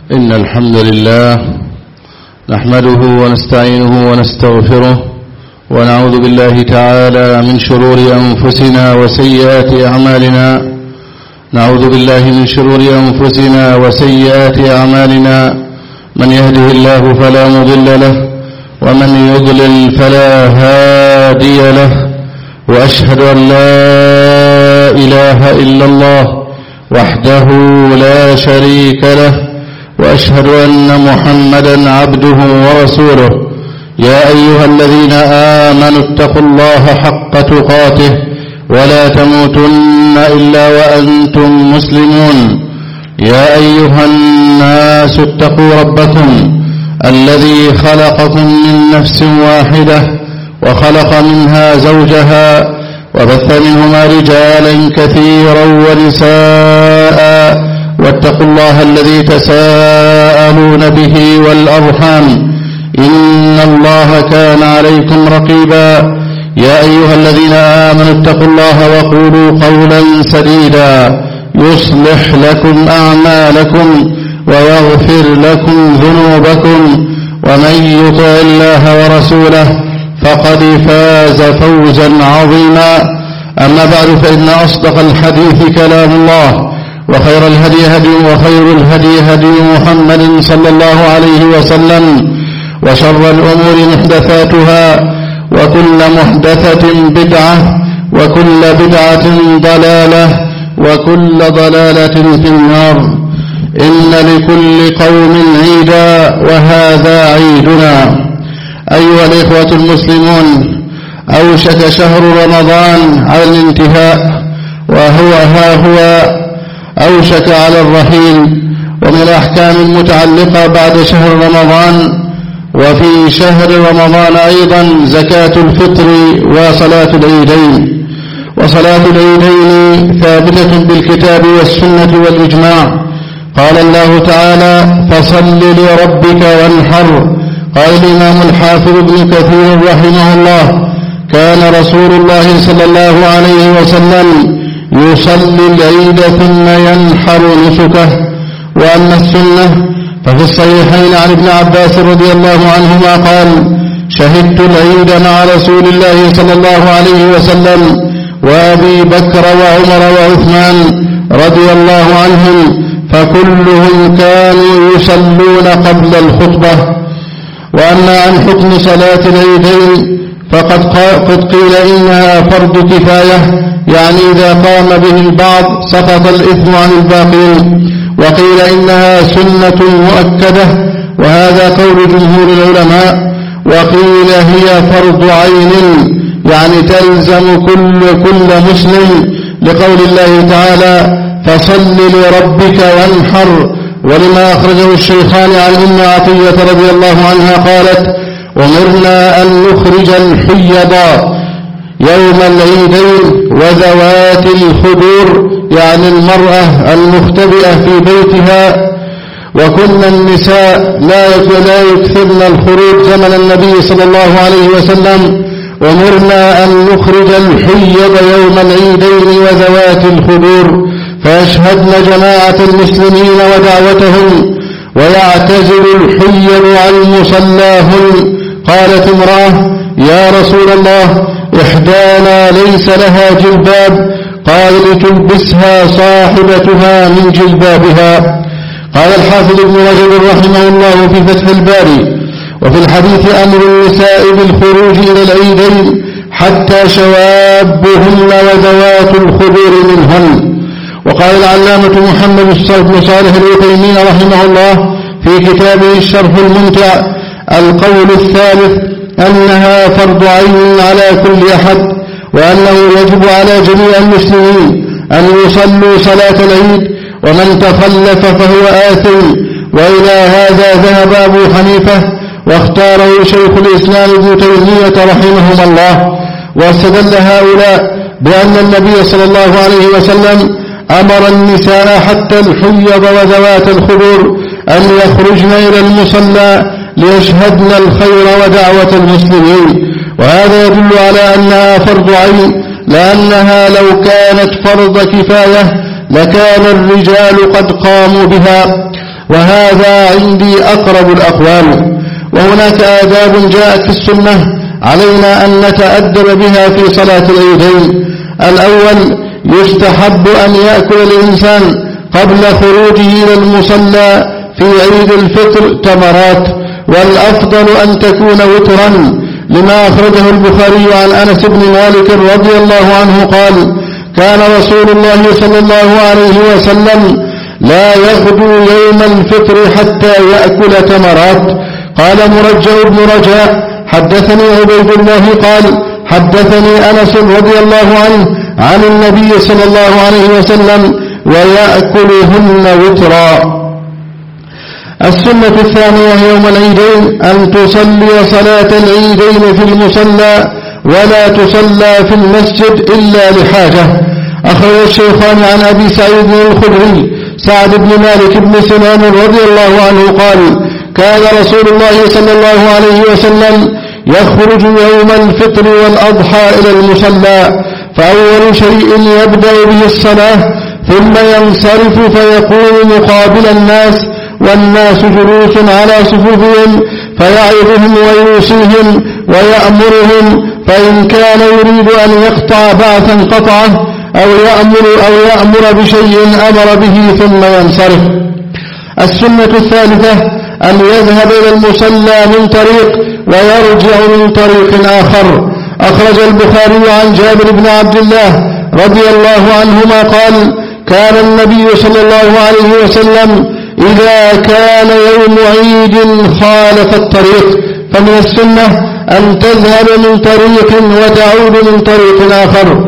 إن الحمد لله نحمده ونستعينه ونستغفره ونعوذ بالله تعالى من شرور أنفسنا وسيئات أعمالنا. نعوذ بالله من شرور أنفسنا وسيئات أعمالنا، من يهده الله فلا مضل له ومن يضلل فلا هادي له، وأشهد أن لا إله إلا الله وحده لا شريك له، وأشهد أن محمدا عبده ورسوله. يا أيها الذين آمنوا اتقوا الله حق تقاته ولا تموتن إلا وأنتم مسلمون. يا أيها الناس اتقوا ربكم الذي خلقكم من نفس واحدة وخلق منها زوجها وبث منهما رجالا كثيرا ونساء، واتقوا الله الذي تساءلون به والأرحام إن الله كان عليكم رقيبا. يا أيها الذين آمنوا اتقوا الله وقولوا قولا سديدا يصلح لكم أعمالكم ويغفر لكم ذنوبكم، ومن يطع الله ورسوله فقد فاز فوزا عظيما. أما بعد، فإن أصدق الحديث كلام الله، وخير الهدي هدي محمد صلى الله عليه وسلم، وشر الأمور محدثاتها، وكل محدثة بدعة، وكل بدعة ضلالة، وكل ضلالة في النار. إن لكل قوم عيدا وهذا عيدنا. أيها الإخوة المسلمون، أوشك شهر رمضان على الانتهاء، هو أوشك على الرحيل. ومن الأحكام المتعلقة بعد شهر رمضان، وفي شهر رمضان أيضا زكاة الفطر وصلاة العيدين. وصلاة العيدين ثابتة بالكتاب والسنة والإجماع. قال الله تعالى: فصل لربك وانحر. قال الإمام الحافظ ابن كثير رحمه الله: كان رسول الله صلى الله عليه وسلم يصلي العيد ثم ينحر نسكه. وأما السنة ففي الصحيحين عن ابن عباس رضي الله عنهما قال: شهدت العيد مع رسول الله صلى الله عليه وسلم وأبي بكر وعمر وعثمان رضي الله عنهم، فكلهم كانوا يصلون قبل الخطبة. وأما عن حكم صلاة العيدين فقد قيل إنها فرض كفاية، يعني إذا قام به البعض سقط الإثم عن الباقين. وقيل إنها سنة مؤكدة، وهذا قول جمهور العلماء. وقيل هي فرض عين، يعني تلزم كل مسلم، لقول الله تعالى: فصل لربك وانحر. ولما أخرجه الشيخان عن أم عطية رضي الله عنها قالت: أمرنا أن نخرج الحيض يوم العيدين وذوات الخدور، يعني المرأة المختبئة في بيتها. وكنا النساء لا يكثرن الخروج زمن النبي صلى الله عليه وسلم. أمرنا أن نخرج الحيض يوم العيدين وذوات الخدور، فيشهدن جماعة المسلمين ودعوتهم، ويعتزل الحيض عن مصلاهن. قالت امرأة: يا رسول الله، إحدانا ليس لها جلباب. قال: لتلبسها صاحبتها من جلبابها. قال الحافظ ابن رجب رحمه الله في فتح الباري: وفي الحديث أمر النساء بالخروج إلى العيدين حتى شوابهن وذوات الخدور منهن. وقال العلامة محمد بن صالح العثيمين رحمه الله في كتابه الشرح الممتع: القول الثالث أنها فرض عين على كل أحد، وأنه يجب على جميع المسلمين أن يصلوا صلاة العيد، ومن تخلف فهو آثم. وإلى هذا ذهب أبو حنيفة، واختاره شيخ الإسلام ابن تيمية رحمهما الله. واستدل هؤلاء بأن النبي صلى الله عليه وسلم أمر النساء حتى الحيض وذوات الخدور أن يخرجن إلى المصلى ليشهدن الخير ودعوة المسلمين. وهذا يدل على أنها فرض عين، لأنها لو كانت فرض كفاية لكان الرجال قد قاموا بها. وهذا عندي أقرب الأقوال. وهناك آداب جاءت في السنة علينا أن نتأدب بها في صلاة العيدين. الأول: يستحب أن يأكل الإنسان قبل خروجه إلى المصلى في عيد الفطر تمرات، والأفضل أن تكون وترا، لما أخرجه البخاري عن أنس بن مالك رضي الله عنه قال: كان رسول الله صلى الله عليه وسلم لا يغدو يوم الفطر حتى يأكل تمرات. قال مرجع بن رجاء: حدثني عبيد الله قال: حدثني أنس رضي الله عنه عن النبي صلى الله عليه وسلم ويأكلهن وترا. السنة الثانية يوم العيدين أن تصلي صلاة العيدين في المصلى ولا تصلى في المسجد إلا لحاجة. أخرج الشيخان عن أبي سعيد الخدري سعد بن مالك بن سنان رضي الله عنه قال: كان رسول الله صلى الله عليه وسلم يخرج يوم الفطر والأضحى إلى المصلى، فأول شيء يبدأ به الصلاة، ثم ينصرف فيقوم مقابل الناس والناس جلوس على صفوفهم، فيعظهم ويوصيهم ويأمرهم، فإن كان يريد أن يقطع بعثا قطعه أو يأمر بشيء أمر به ثم ينصرف. السنة الثالثة أن يذهب إلى المصلى من طريق ويرجع من طريق آخر. أخرج البخاري عن جابر بن عبد الله رضي الله عنهما قال: كان النبي صلى الله عليه وسلم إذا كان يوم عيد خالف الطريق، فمن السنة أن تذهب من طريق وتعود من طريق آخر.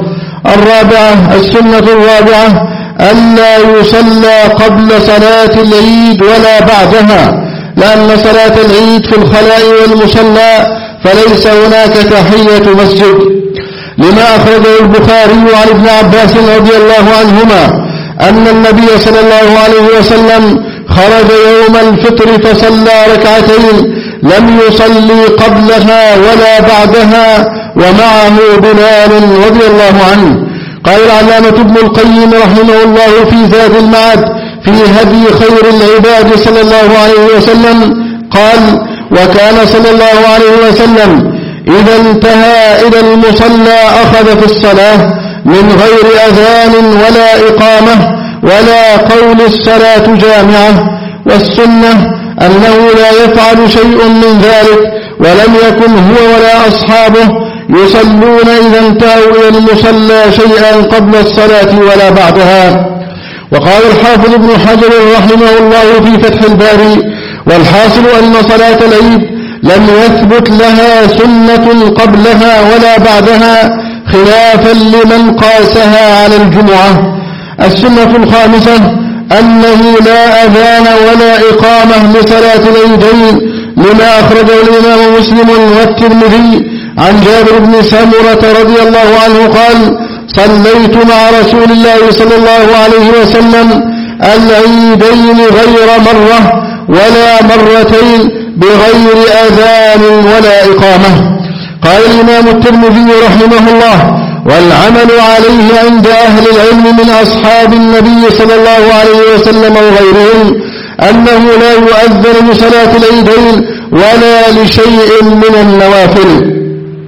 السنة الرابعة ألا يصلى قبل صلاة العيد ولا بعدها، لأن صلاة العيد في الخلاء والمصلى فليس هناك تحية مسجد، لما أخرجه البخاري عن ابن عباس رضي الله عنهما أن النبي صلى الله عليه وسلم خرج يوم الفطر فصلى ركعتين لم يصلي قبلها ولا بعدها ومعه بلال رضي الله عنه. قال العلامة ابن القيم رحمه الله في زاد المعاد في هدي خير العباد صلى الله عليه وسلم قال: وكان صلى الله عليه وسلم إذا انتهى إلى المصلى أخذ في الصلاة من غير أذان ولا إقامة ولا قول الصلاة جامعة. والسنة أنه لا يفعل شيء من ذلك، ولم يكن هو ولا أصحابه يصلون إذا انتهوا إلى المصلى شيئا قبل الصلاة ولا بعدها. وقال الحافظ ابن حجر رحمه الله في فتح الباري: والحاصل أن صلاة العيد لم يثبت لها سنة قبلها ولا بعدها، خلافا لمن قاسها على الجمعة. السنة الخامسة أنه لا أذان ولا إقامة لصلاة العيدين، لما أخرجه الإمام مسلم والترمذي عن جابر بن سمرة رضي الله عنه قال: صليت مع رسول الله صلى الله عليه وسلم العيدين غير مرة ولا مرتين بغير أذان ولا إقامة. قال الإمام الترمذي رحمه الله: والعمل عليه عند أهل العلم من أصحاب النبي صلى الله عليه وسلم وغيرهم أنه لا يؤذن لصلاة العيدين ولا لشيء من النوافل.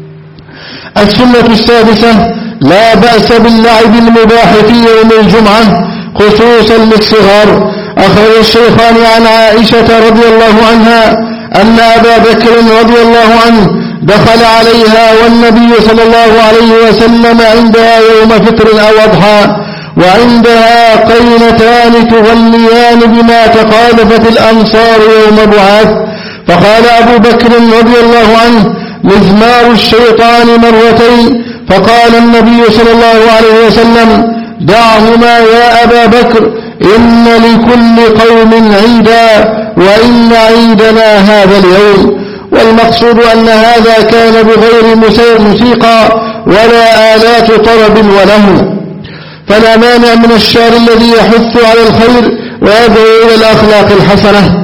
السنة السادسة: لا بأس باللعب المباح في يوم الجمعة خصوصا للصغار. أخرج الشيخان عن عائشة رضي الله عنها أن أبا بكر رضي الله عنه دخل عليها والنبي صلى الله عليه وسلم عندها يوم فطر أو أضحى، وعندها قينتان تغنيان بما تخالفت الأنصار يوم بعاث. فقال أبو بكر رضي الله عنه: مزمار الشيطان مرتين. فقال النبي صلى الله عليه وسلم: دعهما يا أبا بكر، إن لكل قوم عيدا وإن عيدنا هذا اليوم. والمقصود أن هذا كان بغير موسيقى ولا آلات طرب وله، فلا مانع من الشعر الذي يحث على الخير ويدعو إلى الأخلاق الحسنة.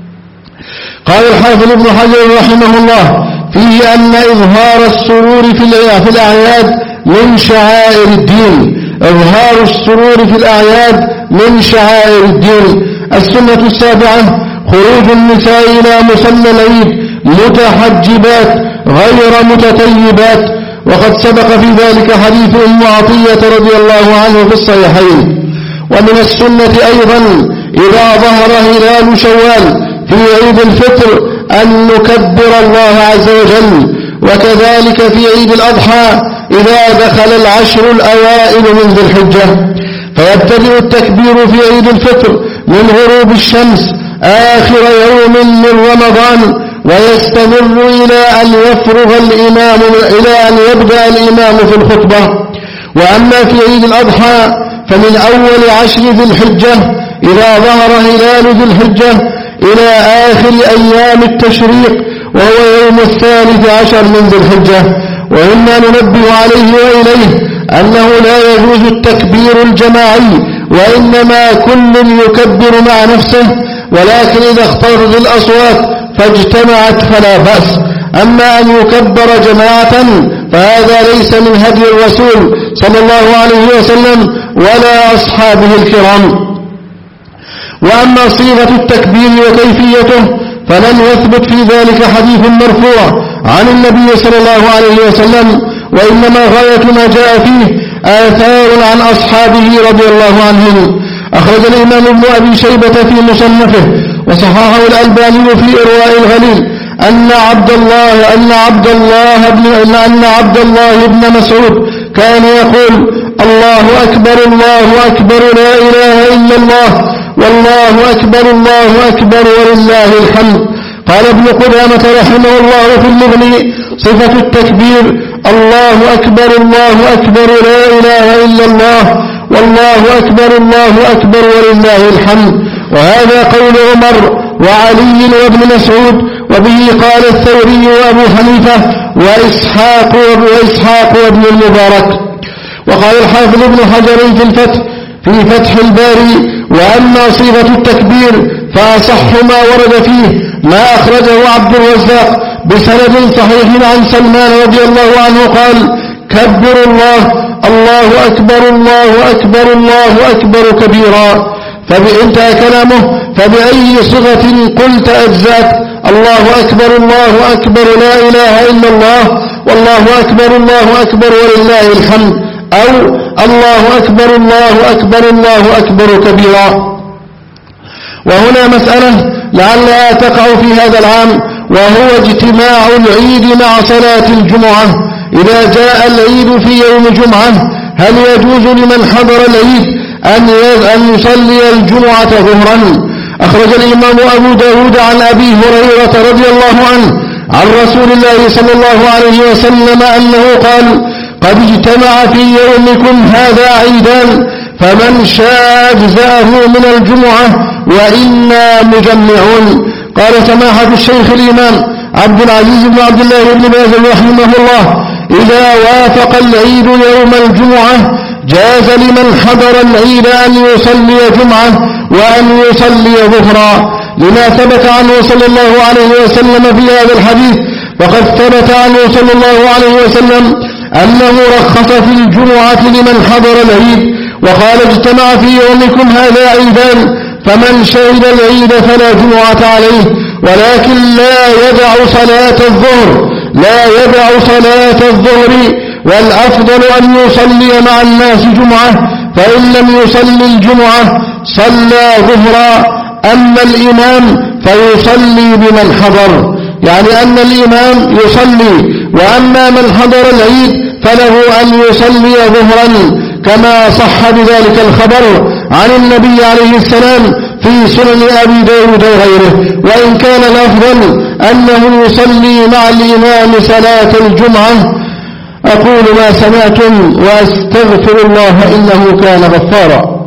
قال الحافظ ابن حجر رحمه الله فيه أن إظهار السرور في الأعياد من شعائر الدين. إظهار السرور في الأعياد من شعائر الدين. السنة السابعة خروج النساء إلى مصلى العيد متحجبات غير متطيبات، وقد سبق في ذلك حديث أم عطية رضي الله عنه في الصحيحين. ومن السنة أيضا إذا ظهر هلال شوال في عيد الفطر أن نكبر الله عز وجل، وكذلك في عيد الأضحى إذا دخل العشر الأوائل من ذي الحجة، فيبتدئ التكبير في عيد الفطر من غروب الشمس آخر يوم من رمضان، ويستمر إلى أن يبدأ الإمام في الخطبة. وأما في عيد الأضحى فمن أول عشر ذي الحجة إذا ظهر هلال ذي الحجة إلى آخر أيام التشريق وهو يوم 13 من ذي الحجة. وإما ننبه عليه وإليه أنه لا يجوز التكبير الجماعي، وإنما كل يكبر مع نفسه، ولكن إذا اختلطت الأصوات فاجتمعت فلا بأس. أما أن يكبر جماعة فهذا ليس من هدي الرسول صلى الله عليه وسلم ولا أصحابه الكرام. وأما صيغة التكبير وكيفيته فلم يثبت في ذلك حديث مرفوع عن النبي صلى الله عليه وسلم، وإنما غاية ما جاء فيه آثار عن أصحابه رضي الله عنهم. أخرج الإمام ابن أبي شيبة في مصنفه وصححه الألباني في إرواء الغليل أن عبد الله بن مسعود كان يقول: الله أكبر الله أكبر لا إله إلا الله والله أكبر الله أكبر ولله الحمد. قال ابن قدامة رحمه الله في المغني: صفة التكبير الله أكبر الله أكبر لا إله إلا الله والله أكبر الله أكبر ولله الحمد. وهذا قول عمر وعلي وابن مسعود، وبه قال الثوري وأبو حنيفة وإسحاق وابن المبارك. وقال الحافظ ابن حجر في فتح الباري: وأما صيغة التكبير فأصح ما ورد فيه ما أخرجه عبد الرزاق بسند صحيح عن سلمان رضي الله عنه قال: كبروا الله أكبر الله أكبر الله أكبر كبيرا. فانتهى كلامه: فبأي صيغة قلت أجزأت؟ الله أكبر لا إله إلا الله والله أكبر ولله الحمد، أو الله أكبر كبيرا. وهنا مسألة لعلها تقع في هذا العام، وهو اجتماع العيد مع صلاة الجمعة. إذا جاء العيد في يوم جمعة هل يجوز لمن حضر العيد أن يصلي الجمعة ظهرا؟ أخرج الإمام أبو داود عن أبي هريرة رضي الله عنه عن رسول الله صلى الله عليه وسلم أنه قال: قد اجتمع في يومكم هذا عيدان، فمن شاء أجزأه من الجمعة وإنا مجمعون. قال سماحة الشيخ الإمام عبد العزيز بن عبد الله بن باز رحمه الله: إذا وافق العيد يوم الجمعة جاز لمن حضر العيد أن يصلي جمعة وأن يصلي ظهرا، لما ثبت عنه صلى الله عليه وسلم في هذا الحديث. فقد ثبت عنه صلى الله عليه وسلم أنه رخص في الجمعة لمن حضر العيد، وقال: اجتمع في يومكم هذا عيدان، فمن شهد العيد فلا جمعة عليه، ولكن لا يدع صلاة الظهر، والأفضل أن يصلي مع الناس جمعة، فإن لم يصلي الجمعة صلى ظهرا. أما الإمام فيصلي بمن حضر، يعني أن الإمام يصلي، وأما من حضر العيد فله أن يصلي ظهرا، كما صح بذلك الخبر عن النبي عليه السلام في سنن أبي داود وغيره. وإن كان الأفضل أنه يصلي مع الإمام صلاة الجمعة. أقول ما سمعتم وأستغفر الله إنه كان غفارا.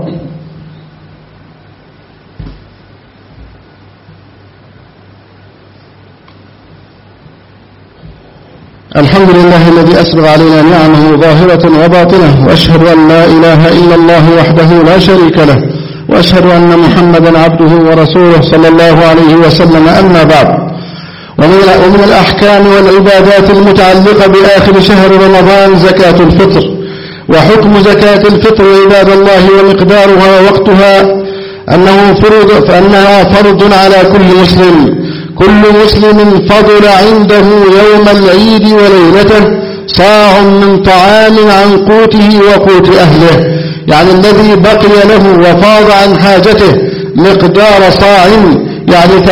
الحمد لله الذي أسبغ علينا نعمه ظاهرة وباطنة، وأشهد أن لا إله إلا الله وحده لا شريك له، وأشهد أن محمدا عبده ورسوله صلى الله عليه وسلم. أما بعد، ومن الأحكام والعبادات المتعلقة بآخر شهر رمضان زكاة الفطر. وحكم زكاة الفطر عباد الله ومقدارها ووقتها فأنها فرض على كل مسلم. كل مسلم فضل عنده يوم العيد وليلته صاع من طعام عن قوته وقوت أهله، يعني الذي بقي له وفاض عن حاجته مقدار صاع، يعني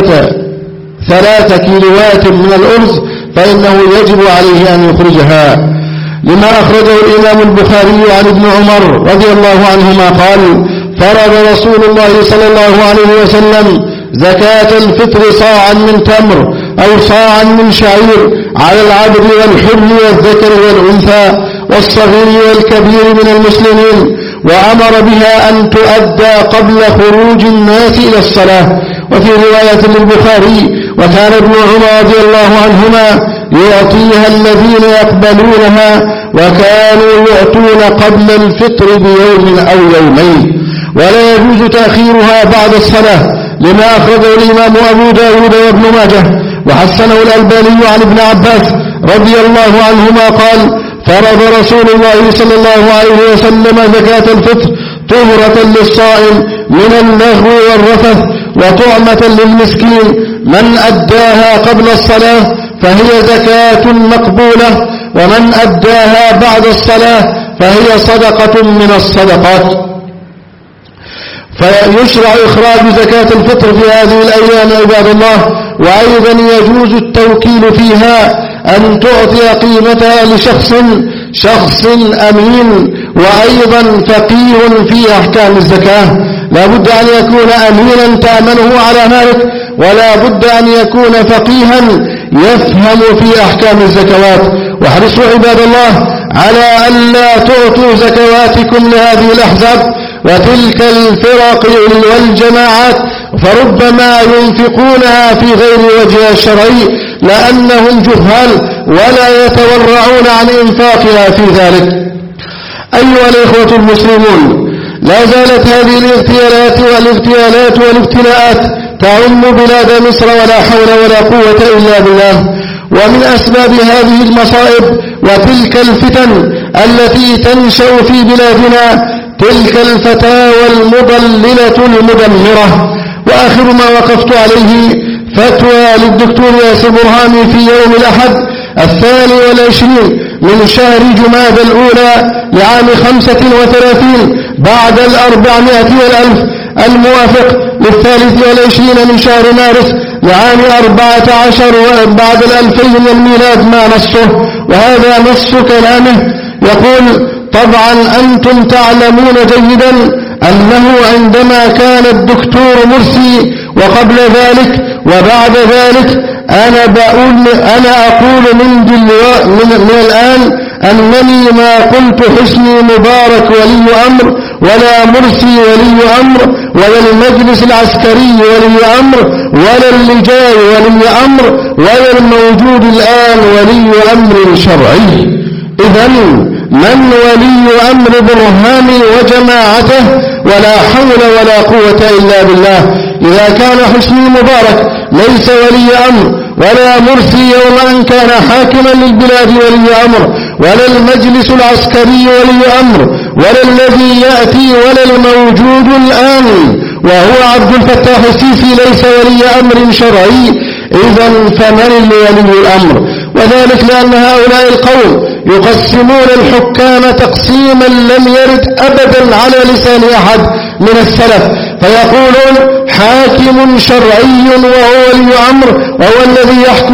3 كيلوات من الأرز، فإنه يجب عليه أن يخرجها، لما أخرجه الإمام البخاري عن ابن عمر رضي الله عنهما قال: فرض رسول الله صلى الله عليه وسلم زكاة الفطر صاعا من تمر أو صاعا من شعير على العبد والحر والذكر والأنثى والصغير والكبير من المسلمين، وأمر بها أن تؤدى قبل خروج الناس إلى الصلاة. وفي رواية للبخاري: وكان ابن عمر رضي الله عنهما يعطيها الذين يقبلونها، وكانوا يعطون قبل الفطر بيوم أو يومين، ولا يجوز تأخيرها بعد الصلاة، لما أخرجه الإمام أبو داود وابن ماجه وحسنه الألباني عن ابن عباس رضي الله عنهما قال: فرض رسول الله صلى الله عليه وسلم زكاة الفطر طهرة للصائم من اللغو والرفث وطعمة للمسكين، من أداها قبل الصلاة فهي زكاة مقبولة، ومن أداها بعد الصلاة فهي صدقة من الصدقات. فيشرع إخراج زكاة الفطر في هذه الأيام عباد الله، وأيضا يجوز التوكيل فيها، أن تعطي قيمتها لشخص أمين وأيضا فقيه في أحكام الزكاة. لا بد أن يكون أمينا تأمنه على مالك، ولا بد أن يكون فقيها يفهم في أحكام الزكوات. واحرصوا عباد الله على ألا تعطوا زكواتكم لهذه الأحزاب وتلك الفرق والجماعات، فربما ينفقونها في غير وجه الشرعي لأنهم جهال ولا يتورعون عن إنفاقها في ذلك. أيها الإخوة المسلمون، لا زالت هذه الاغتيالات والابتلاءات تعم بلاد مصر، ولا حول ولا قوة إلا بالله. ومن أسباب هذه المصائب وتلك الفتن التي تنشأ في بلادنا تلك الفتاوى المضللة المدمرة. وآخر ما وقفت عليه فتوى للدكتور ياسر برهامي في يوم الأحد 22 من شهر جمادى الأولى لعام 35 بعد 400 والألف، الموافق 23 من شهر مارس لعام 14 بعد 2000 من الميلاد ما نصه. وهذا نص كلامه يقول: طبعا أنتم تعلمون جيدا أنه عندما كان الدكتور مرسي وقبل ذلك وبعد ذلك أنا أقول من الآن أنني ما قلت حسني مبارك ولي أمر، ولا مرسي ولي أمر، ولا المجلس العسكري ولي أمر، ولا اللجاء ولي أمر، ولا الموجود الآن ولي أمر شرعي. إذن من ولي أمر برهامي وجماعته؟ ولا حول ولا قوة إلا بالله. إذا كان حسني مبارك ليس ولي أمر، ولا مرسي يوم أن كان حاكما للبلاد ولي أمر، ولا المجلس العسكري ولي أمر، ولا الذي يأتي، ولا الموجود الآن وهو عبد الفتاح السيسي ليس ولي أمر شرعي، إذن فمن ولي الأمر؟ وذلك لأن هؤلاء القوم يقسمون الحكام تقسيما لم يرد أبدا على لسان أحد من السلف، فيقولون حاكم شرعي وهو ولي أمر وهو الذي يحكم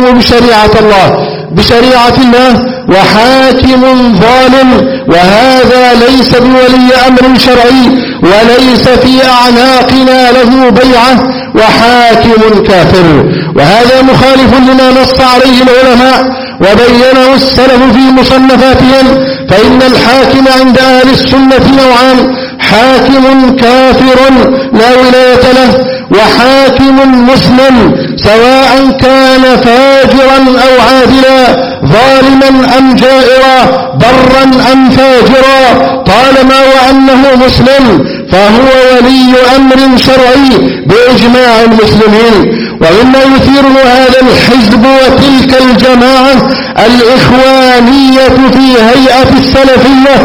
بشريعة الله، وحاكم ظالم وهذا ليس بولي أمر شرعي وليس في أعناقنا له بيعة، وحاكم كافر. وهذا مخالف لما نص عليه العلماء وبينه السلف في مصنفاتهم، فإن الحاكم عند أهل السنة نوعان: حاكم كافر لا ولاية له، وحاكم مسلم سواء كان فاجرا أو عادلا، ظالما أم جائرا، برا أم فاجرا، طالما وأنه مسلم فهو ولي أمر شرعي بإجماع المسلمين. ومما يثيره هذا الحزب وتلك الجماعة الإخوانية في هيئة السلفية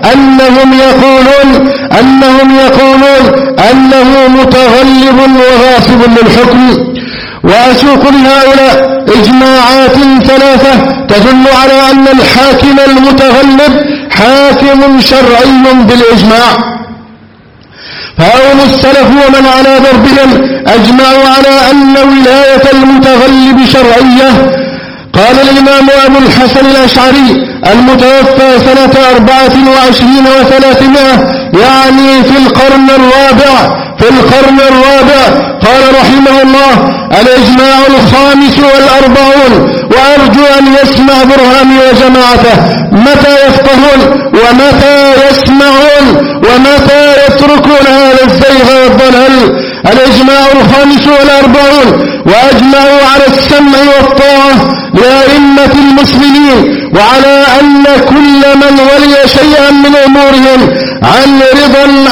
أنهم يقولون أنه متغلب وغاصب للحكم. وأسوق لهؤلاء إجماعات ثلاثة تدل على أن الحاكم المتغلب حاكم شرعي بالإجماع. فهم السلف ومن على دربهم أجمعوا على أن ولاية المتغلب شرعية. قال الإمام أبو الحسن الأشعري المتوفى سنة 24 و300 يعني في القرن الرابع قال رحمه الله: الإجماع 45 وأرجو أن يسمع برهاني وجماعته متى يفقهون ومتى يسمعون ومتى يتركون هذا الزيغ والضلال. الإجماع 45 وأجمعوا على السمع والطاعة لأئمة المسلمين وعلى أن كل من ولي شيئا من أمورهم عن رضا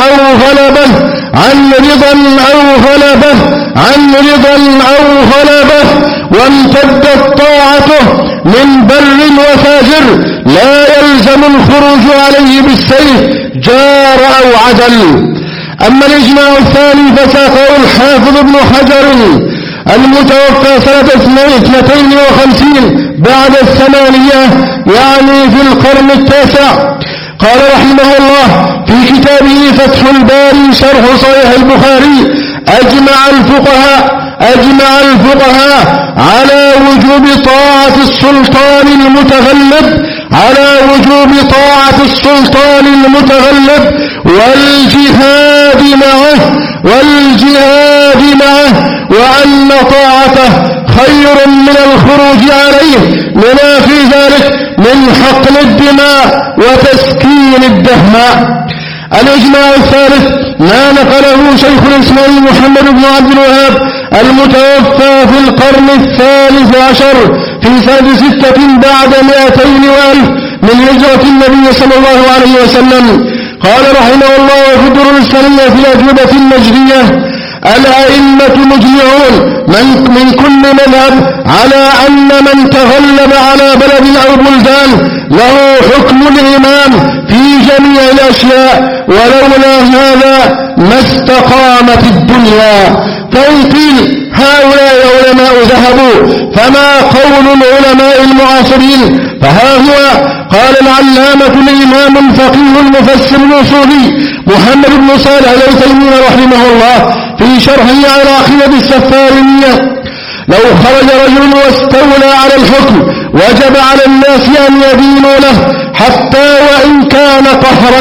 أو غلبة وامتدت طاعته من بر وفاجر لا يلزم الخروج عليه بالسيف جار أو عدل. أما الإجماع الثاني فساقه الحافظ ابن حجر المتوفى سنة 52 بعد 800 يعني في القرن التاسع. قال رحمه الله في كتابه فتح الباري شرح صحيح البخاري: أجمع الفقهاء على وجوب طاعة السلطان المتغلب والجهاد معه وأن طاعته خير من الخروج عليه لما في ذلك من حقن الدماء وتسكين الدهماء. الإجماع الثالث ما نقله شيخ الإسلام محمد بن عبد الوهاب المتوفى في القرن 13 في سنة 6 بعد 200 وألف من هجرة النبي صلى الله عليه وسلم. قال رحمه الله في الدروس الإسلامية في الأجوبة النجدية: الأئمة مجمعون من كل مذهب على أن من تغلب على بلد أو بلدان له حكم الإمام في جميع الأشياء ولولا هذا ما استقامت الدنيا. فإن قيل هؤلاء علماء ذهبوا فما قول العلماء المعاصرين؟ فها هو. قال العلامة الإمام الفقيه المفسر الأصولي محمد بن صالح العثيمين رحمه الله في شرحه على عقيدة السفارينية: لو خرج رجل واستولى على الحكم وجب على الناس أن يدينوا له حتى وإن كان قهرا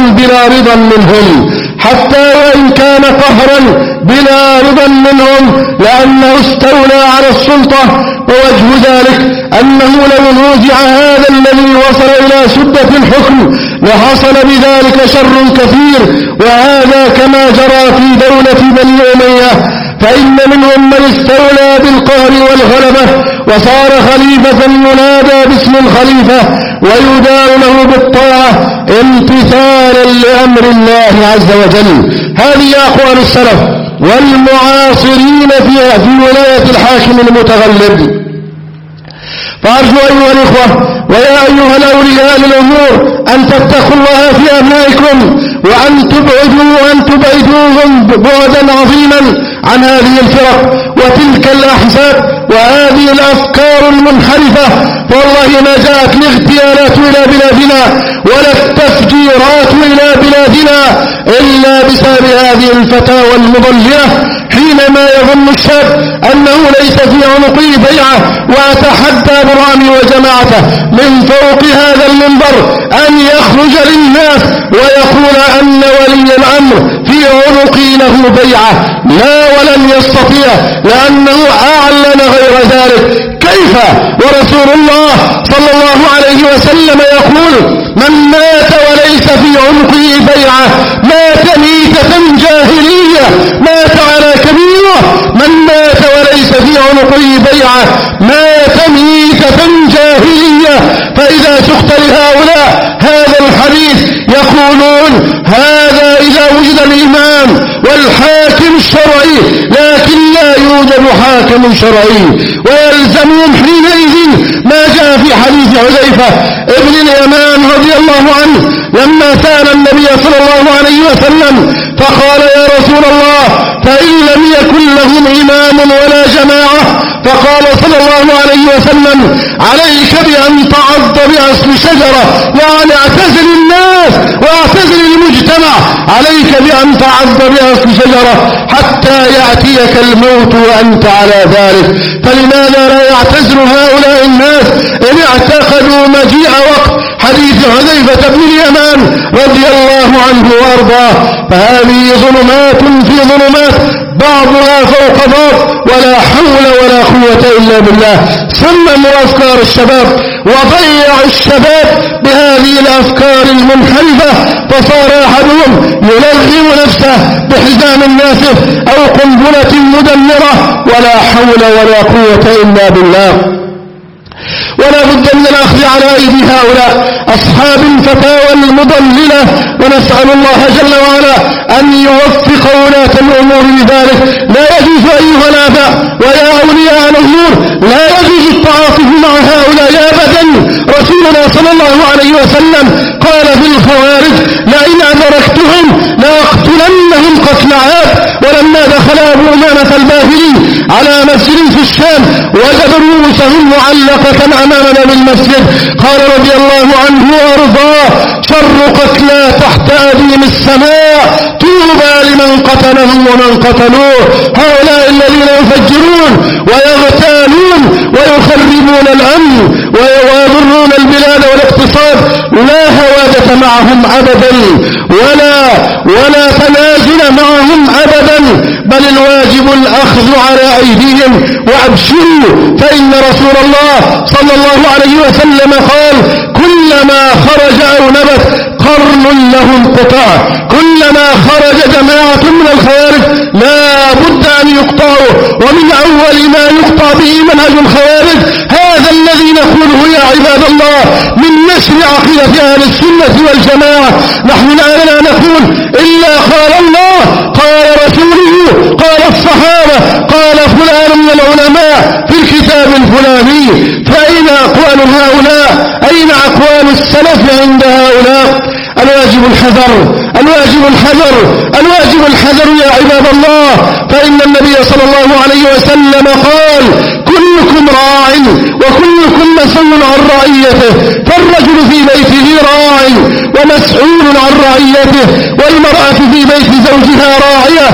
بلا رضا منهم لأنه استولى على السلطة. ووجه ذلك أنه لو نوزع هذا الذي وصل إلى سدة الحكم لحصل بذلك شر كثير، وهذا كما جرى في دولة بني أمية، فإن منهم من استولى بالقهر والغلبة وصار خليفة ينادى باسم الخليفة ويدار له بالطاعة امتثالا لأمر الله عز وجل. هذه أقوال السلف والمعاصرين في ولاية الحاكم المتغلب. فأرجو أيها الإخوة ويا أيها الأولياء للأمور أن تتقوا الله في أبنائكم وأن تبعدوهم بعدا عظيما عن هذه الفرق وتلك الأحزاب وهذه الأفكار المنحرفة. والله ما جاءت الاغتيالات إلى بلادنا ولا التفجيرات إلى بلادنا إلا بسبب هذه الفتاوى المضللة. حينما يظن الشاب أنه ليس في عنقه بيعة، وأتحدى برامي وجماعته من فوق هذا المنبر أن يخرج للناس ويقول أن ولي الأمر في عنقه له بيعة، لا ولن يستطيع لأنه أعلن غير ذلك. كيف ورسول الله صلى الله عليه وسلم يقول: من مات وليس في عنقه بيعة مات ميتة جاهلية، مات على كبيرة. من مات وليس في عنقه بيعة مات ميتة جاهلية. فإذا سقط لهؤلاء هذا الحديث يقولون هذا إذا وجد الإمام والحاكم الشرعي لكن لا يوجد يوجد حاكم شرعي، ويلزمهم حينئذ ما جاء في حديث حذيفة ابن اليمان رضي الله عنه لما سأل النبي صلى الله عليه وسلم فقال: يا رسول الله، فإن لم يكن لهم إمام ولا جماعة؟ فقال صلى الله عليه وسلم: عليك بأن تعض بأصل شجرة، يعني اعتزل الناس واعتزل المجتمع، عليك بأن تعض بأصل شجرة حتى يأتيك الموت وأنت على ذلك. فلماذا لا يعتزل هؤلاء الناس إن اعتقدوا مجيء وقت حديث حذيفة بن اليمان رضي الله عنه وأرضاه؟ فهذه ظلمات في ظلمات بعضها فوق بعض، ولا حول ولا قوة إلا بالله. سمموا أفكار الشباب وضيعوا الشباب بهذه الأفكار المنحرفة، فصار أحدهم يلغم نفسه بحزام ناسف أو قنبلة مدمرة، ولا حول ولا قوة إلا بالله. ولا بد من الأخذ على أيدي هؤلاء أصحاب الفتاوى المضللة، ونسأل الله جل وعلا أن يوفق ولاة الأمور لذلك. لا يجوز أيها الآباء ويا أولياء الأمور، لا يجوز التعاطف مع هؤلاء أبدا. رسولنا صلى الله عليه وسلم قال في الخوارج: لئن أدركتهم لأقتلنهم قتل عاد. ولما دخل أبو أمامة الباهلي على مسجد في الشام وجد رؤوسهم معلقة أمام باب المسجد، قال رضي الله عنه وأرضاه: شر قتلى تحت أديم السماء، طوبى لمن قتلهم ومن قتلوه. هؤلاء الذين يفجرون ويغتالون ويخربون الأمن ويضرون البلاد والاقتصاد، لا هوادة معهم أبدا ولا تنازل معهم أبدا، بل الواجب الأخذ على أيديهم. وأبشروا، فإن رسول الله صلى الله عليه وسلم قال: كلما خرج أو نبت قرن له انقطاع. كلما خرج جماعة من الخوارج لا بد أن يقطعوا، ومن أول ما يقطع به منهج الخوارج هذا الذي نقوله يا عباد الله من نشر عقيدة أهل السنة والجماعة. نحن لا نقول إلا قال الله، قال رسوله، قال الصحابة، قال فلان من العلماء في الكتاب الفلاني. فأين أقوال هؤلاء؟ أين أقوال السلف عند هؤلاء؟ الواجب الحذر، الواجب الحذر، الواجب الحذر يا عباد الله. فإن النبي صلى الله عليه وسلم قال: كلكم راع وكلكم مسؤول عن رعيته. فالرجل في بيته راع ومسؤول عن رعيته، والمرأة في بيت زوجها راعية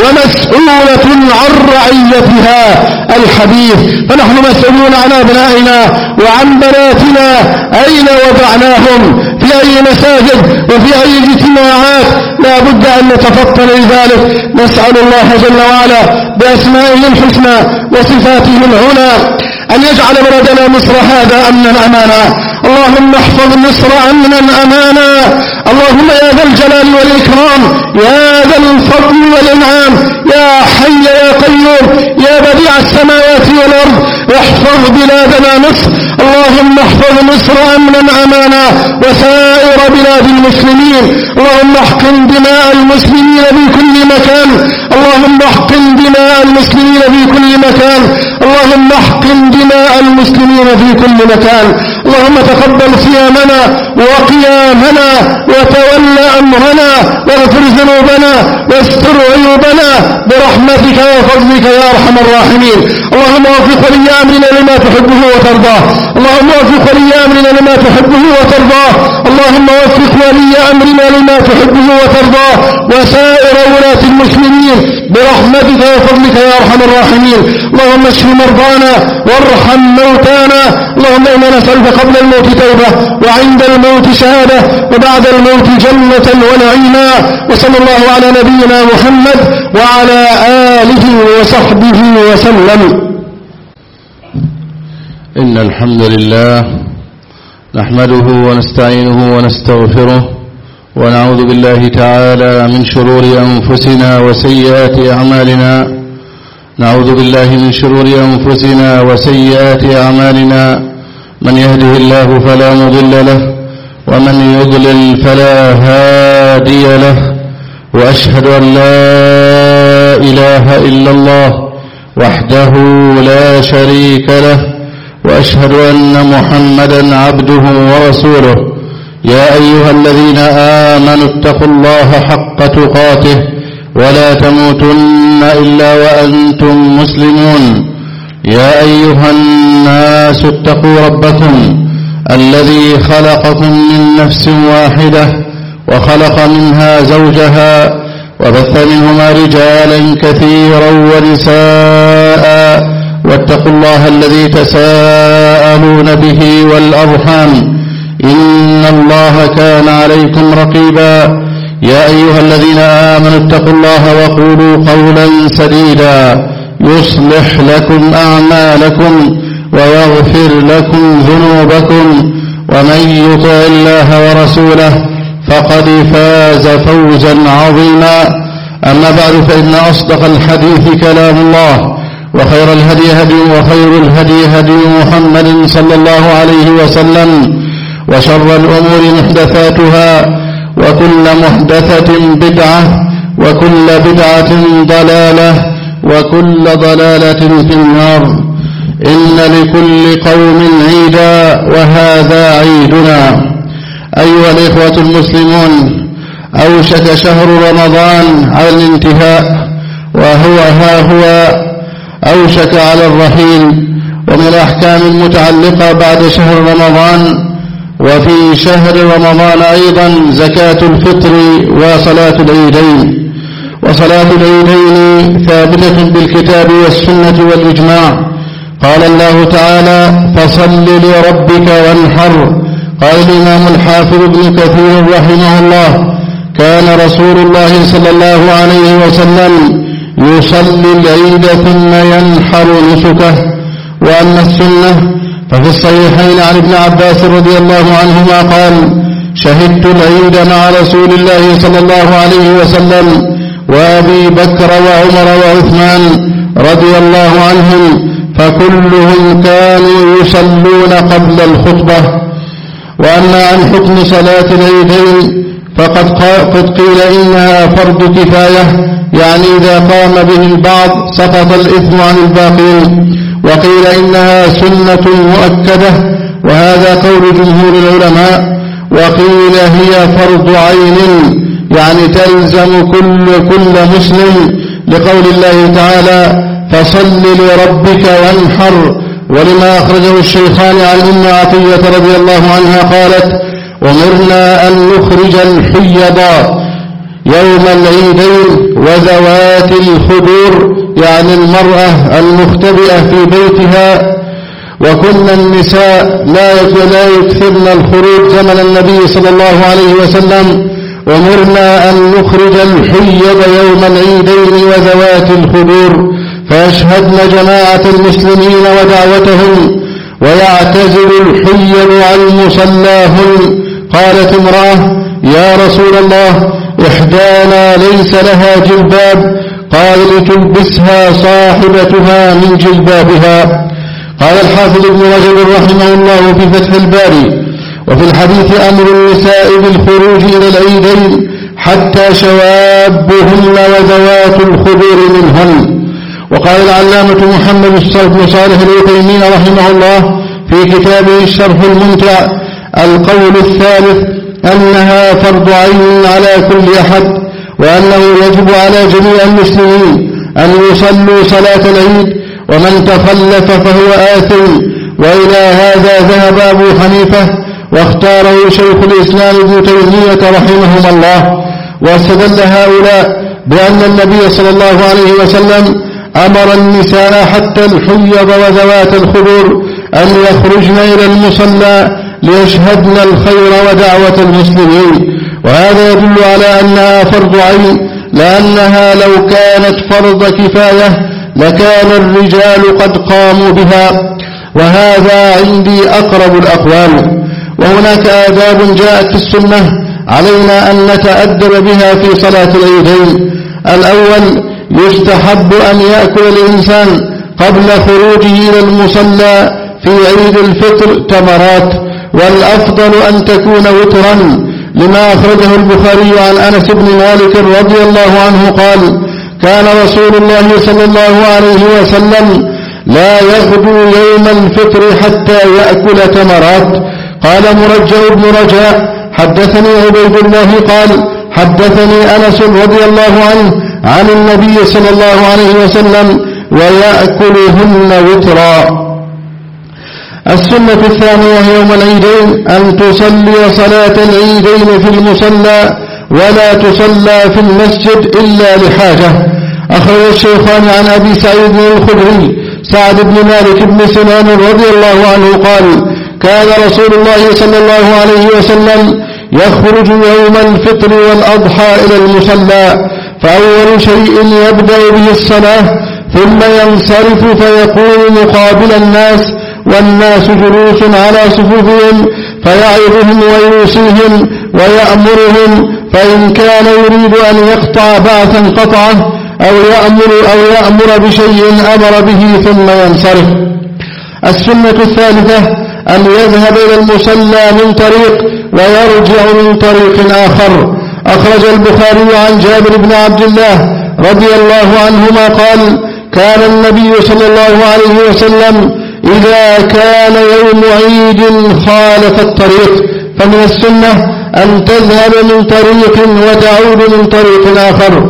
ومسؤولة عن رعيتها. الحديث. فنحن مسؤولون عن أبنائنا وعن بناتنا، أين وضعناهم؟ في أي مساجد وفي أي اجتماعات؟ لا بد أن نتفطن لذلك. نسأل الله جل وعلا بأسمائه الحسنى وصفاته العلى أن يجعل بلدنا مصر هذا أمنا أمانا. اللهم احفظ مصر أمنا أمانا. اللهم يا ذا الجلال والإكرام، يا ذا الفضل والإنعام، يا حي يا قيوم، يا بديع السماوات والأرض، احفظ بلادنا مصر. اللهم احفظ مصر أمنا أمانا وسائر بلاد المسلمين. اللهم احقن دماء المسلمين في كل مكان. اللهم احقن دماء المسلمين في كل مكان. اللهم احقن دماء المسلمين في كل مكان. اللهم تقبل صيامنا وقيامنا وتول أمرنا واغفر ذنوبنا واستر عيوبنا برحمتك وفضلك يا أرحم الراحمين. اللهم وفق ولي أمرنا لما تحبه وترضاه. اللهم وفق ولي أمرنا لما تحبه وترضاه. اللهم وفق ولي أمرنا لما تحبه وترضاه وسائر ولاة المسلمين برحمتك وفضلك يا أرحم الراحمين. اللهم اشف مرضانا وارحم موتانا. اللهم إنا نسألك قبل الموت توبة وعند الموت شهادة وبعد الموت جنة ونعيما. وصلى الله على نبينا محمد وعلى آله وصحبه وسلم. إن الحمد لله نحمده ونستعينه ونستغفره ونعوذ بالله تعالى من شرور أنفسنا وسيئات أعمالنا. نعوذ بالله من شرور أنفسنا وسيئات أعمالنا. من يهده الله فلا مضل له ومن يضلل فلا هادي له. وأشهد أن لا إله إلا الله وحده لا شريك له، وأشهد أن محمدا عبده ورسوله. يا أيها الذين آمنوا اتقوا الله حق تقاته ولا تموتن إلا وأنتم مسلمون. يا أيها الناس اتقوا ربكم الذي خلقكم من نفس واحدة وخلق منها زوجها وبث منهما رجالا كثيرا ونساء، واتقوا الله الذي تساءلون به والأرحام إن الله كان عليكم رقيبا. يا أيها الذين آمنوا اتقوا الله وقولوا قولا سديدا يصلح لكم أعمالكم ويغفر لكم ذنوبكم، ومن يطع الله ورسوله فقد فاز فوزا عظيما. أما بعد، فإن أصدق الحديث كلام الله، وخير الهدي هدي محمد صلى الله عليه وسلم، وشر الأمور محدثاتها، وكل محدثة بدعة، وكل بدعة ضلالة، وكل ضلالة في النار. إن لكل قوم عيدا وهذا عيدنا. أيها الإخوة المسلمون، أوشك شهر رمضان على الانتهاء، هو أوشك على الرحيل. ومن الأحكام المتعلقة بعد شهر رمضان، وفي شهر رمضان أيضا زكاة الفطر وصلاة العيدين. وصلاة العيدين ثابتة بالكتاب والسنة والإجماع. قال الله تعالى: فصل لربك وانحر. قال الإمام الحافظ ابن كثير رحمه الله: كان رسول الله صلى الله عليه وسلم يصلي العيد ثم ينحر نسكه. وأما السنة ففي الصحيحين عن ابن عباس رضي الله عنهما قال: شهدت العيد مع رسول الله صلى الله عليه وسلم وأبي بكر وعمر وعثمان رضي الله عنهم، فكلهم كانوا يصلون قبل الخطبة. وأما عن حكم صلاة العيدين فقد قيل إنها فرض كفاية، يعني إذا قام به البعض سقط الإثم عن الباقين. وقيل إنها سنة مؤكدة، وهذا قول جمهور العلماء. وقيل هي فرض عين، يعني تلزم كل مسلم، لقول الله تعالى: فصل لربك وانحر. ولما أخرجه الشيخان عن أم عطية رضي الله عنها قالت: أمرنا أن نخرج الحيض يوم العيدين وذوات الخدور، يعني المرأة المختبئة في بيتها. وكنا النساء لا يكثرن الخروج زمن النبي صلى الله عليه وسلم. أمرنا أن نخرج الحيض يوم العيدين وذوات الخدور، فيشهدن جماعة المسلمين ودعوتهم، ويعتزل الحيض عن مصلاهن. قالت امرأة: يا رسول الله، إحدانا ليس لها جلباب. قال: لتلبسها صاحبتها من جلبابها. قال الحافظ ابن رجب رحمه الله في فتح الباري: وفي الحديث أمر النساء بالخروج إلى العيدين حتى شوابهن وذوات الخدور منهن. وقال العلامة محمد بن صالح العثيمين رحمه الله في كتابه الشرح الممتع: القول الثالث أنها فرض عين على كل أحد، وأنه يجب على جميع المسلمين أن يصلوا صلاة العيد، ومن تخلف فهو آثم. وإلى هذا ذهب أبو حنيفة، واختاره شيخ الإسلام ابن تيمية رحمهما الله. واستدل هؤلاء بأن النبي صلى الله عليه وسلم أمر النساء حتى الحيض وذوات الخدور أن يخرجن إلى المصلى ليشهدن الخير ودعوة المسلمين. وهذا يدل على أنها فرض عين، لأنها لو كانت فرض كفاية لكان الرجال قد قاموا بها. وهذا عندي أقرب الأقوال. وهناك آداب جاءت في السنة علينا أن نتأدب بها في صلاة العيدين. الأول: يستحب أن يأكل الإنسان قبل خروجه إلى المصلى في عيد الفطر تمرات، والأفضل أن تكون وترا، لما أخرجه البخاري عن أنس بن مالك رضي الله عنه قال: كان رسول الله صلى الله عليه وسلم لا يغدو يوم الفطر حتى يأكل تمرات. قال مرجع بن رجاء حدثني عبيد الله قال حدثني أنس رضي الله عنه عن النبي صلى الله عليه وسلم ويأكلهن وترا. السنة الثانية يوم العيدين أن تصلي صلاة العيدين في المصلى ولا تصلى في المسجد إلا لحاجة. أخرج الشيخان عن أبي سعيد الخدري سعد بن مالك بن سنان رضي الله عنه قال كان رسول الله صلى الله عليه وسلم يخرج يوم الفطر والأضحى إلى المصلى فأول شيء يبدأ به الصلاة ثم ينصرف فيقول مقابل الناس والناس جلوس على صفوفهم فيعظهم ويوصيهم ويأمرهم فإن كان يريد أن يقطع بعثا قطعه أو يأمر بشيء أمر به ثم ينصرف. السنة الثالثة أن يذهب إلى المصلى من طريق ويرجع من طريق آخر. أخرج البخاري عن جابر بن عبد الله رضي الله عنهما قال كان النبي صلى الله عليه وسلم إذا كان يوم عيد خالف الطريق فمن السنة أن تذهب من طريق وتعود من طريق آخر.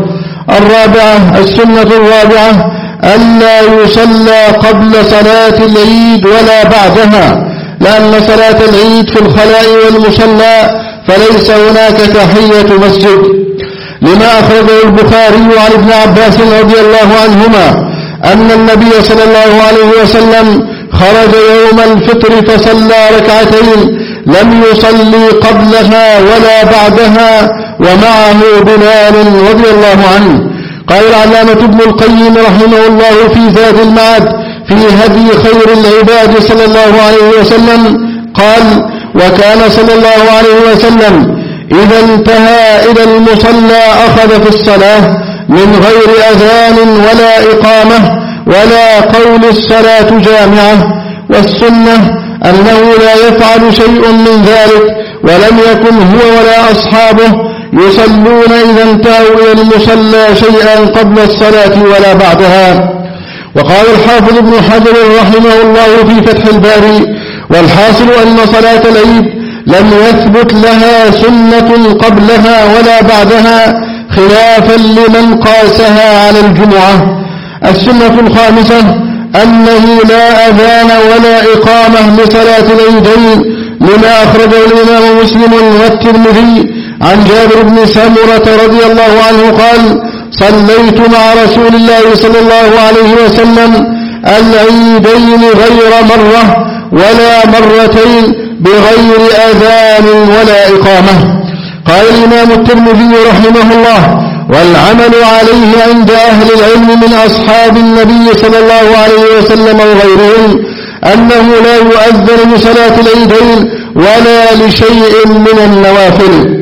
السنة الرابعة ألا يصلى قبل صلاة العيد ولا بعدها، لأن صلاة العيد في الخلاء والمصلى فليس هناك تحية مسجد، لما أخرجه البخاري عن ابن عباس رضي الله عنهما أن النبي صلى الله عليه وسلم خرج يوم الفطر فصلى ركعتين لم يصلي قبلها ولا بعدها ومعه بلال رضي الله عنه. قال العلامة ابن القيم رحمه الله في زاد المعاد في هدي خير العباد صلى الله عليه وسلم قال وكان صلى الله عليه وسلم إذا انتهى إلى المصلى أخذ في الصلاة من غير أذان ولا إقامة ولا قول الصلاة جامعة. والسنة أنه لا يفعل شيء من ذلك، ولم يكن هو ولا أصحابه يصلون إذا انتهوا إلى المصلى شيئا قبل الصلاة ولا بعدها. وقال الحافظ ابن حجر رحمه الله في فتح الباري والحاصل أن صلاة العيد لم يثبت لها سنة قبلها ولا بعدها خلافا لمن قاسها على الجمعة. السنة الخامسة أنه لا أذان ولا إقامة لصلاة العيدين، لما أخرجه الإمام مسلم والترمذي عن جابر بن سمرة رضي الله عنه قال صليت مع رسول الله صلى الله عليه وسلم العيدين غير مرة ولا مرتين بغير أذان ولا إقامة. قال الإمام الترمذي رحمه الله والعمل عليه عند أهل العلم من أصحاب النبي صلى الله عليه وسلم وغيرهم أنه لا يؤذن لصلاة العيدين ولا لشيء من النوافل.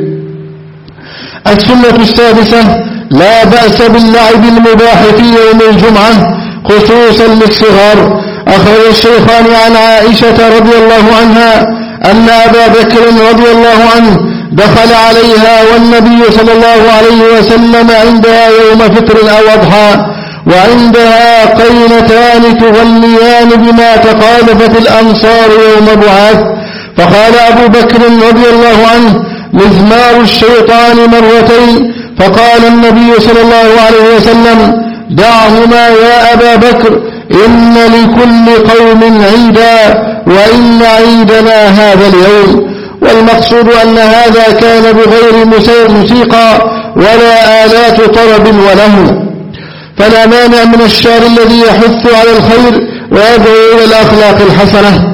السنة السادسة لا بأس باللعب المباح في يوم الجمعة خصوصا للصغار. أخرج الشيخان عن عائشة رضي الله عنها أن أبا بكر رضي الله عنه دخل عليها والنبي صلى الله عليه وسلم عندها يوم فطر أو أضحى وعندها قينتان تغنيان بما تقالفت الأنصار يوم بعاث، فقال أبو بكر رضي الله عنه مزمار الشيطان مرتين، فقال النبي صلى الله عليه وسلم دعهما يا أبا بكر إن لكل قوم عيدا وإن عيدنا هذا اليوم. والمقصود أن هذا كان بغير موسيقى ولا آلات طرب وله، فلا مانع من الشعر الذي يحث على الخير ويدعو إلى الأخلاق الحسنة.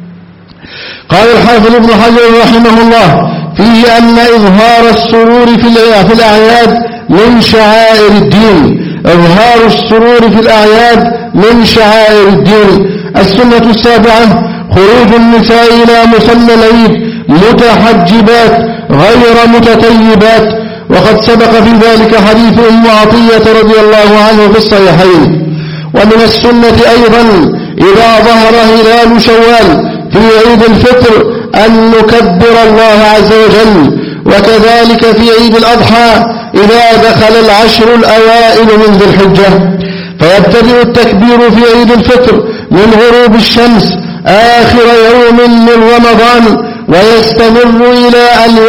قال الحافظ ابن حجر رحمه الله فيه أن إظهار السرور في الأعياد من شعائر الدين. إظهار السرور في الأعياد من شعائر الدين. السنة السابعة خروج النساء إلى مصلى العيد متحجبات غير متطيبات، وقد سبق في ذلك حديث أم عطية رضي الله عنه في الصحيحين. ومن السنة أيضا إذا ظهر هلال شوال في عيد الفطر أن نكبر الله عز وجل، وكذلك في عيد الأضحى إذا دخل العشر الأوائل من ذي الحجة، فيبتدئ التكبير في عيد الفطر من غروب الشمس آخر يوم من رمضان، ويستمر إلى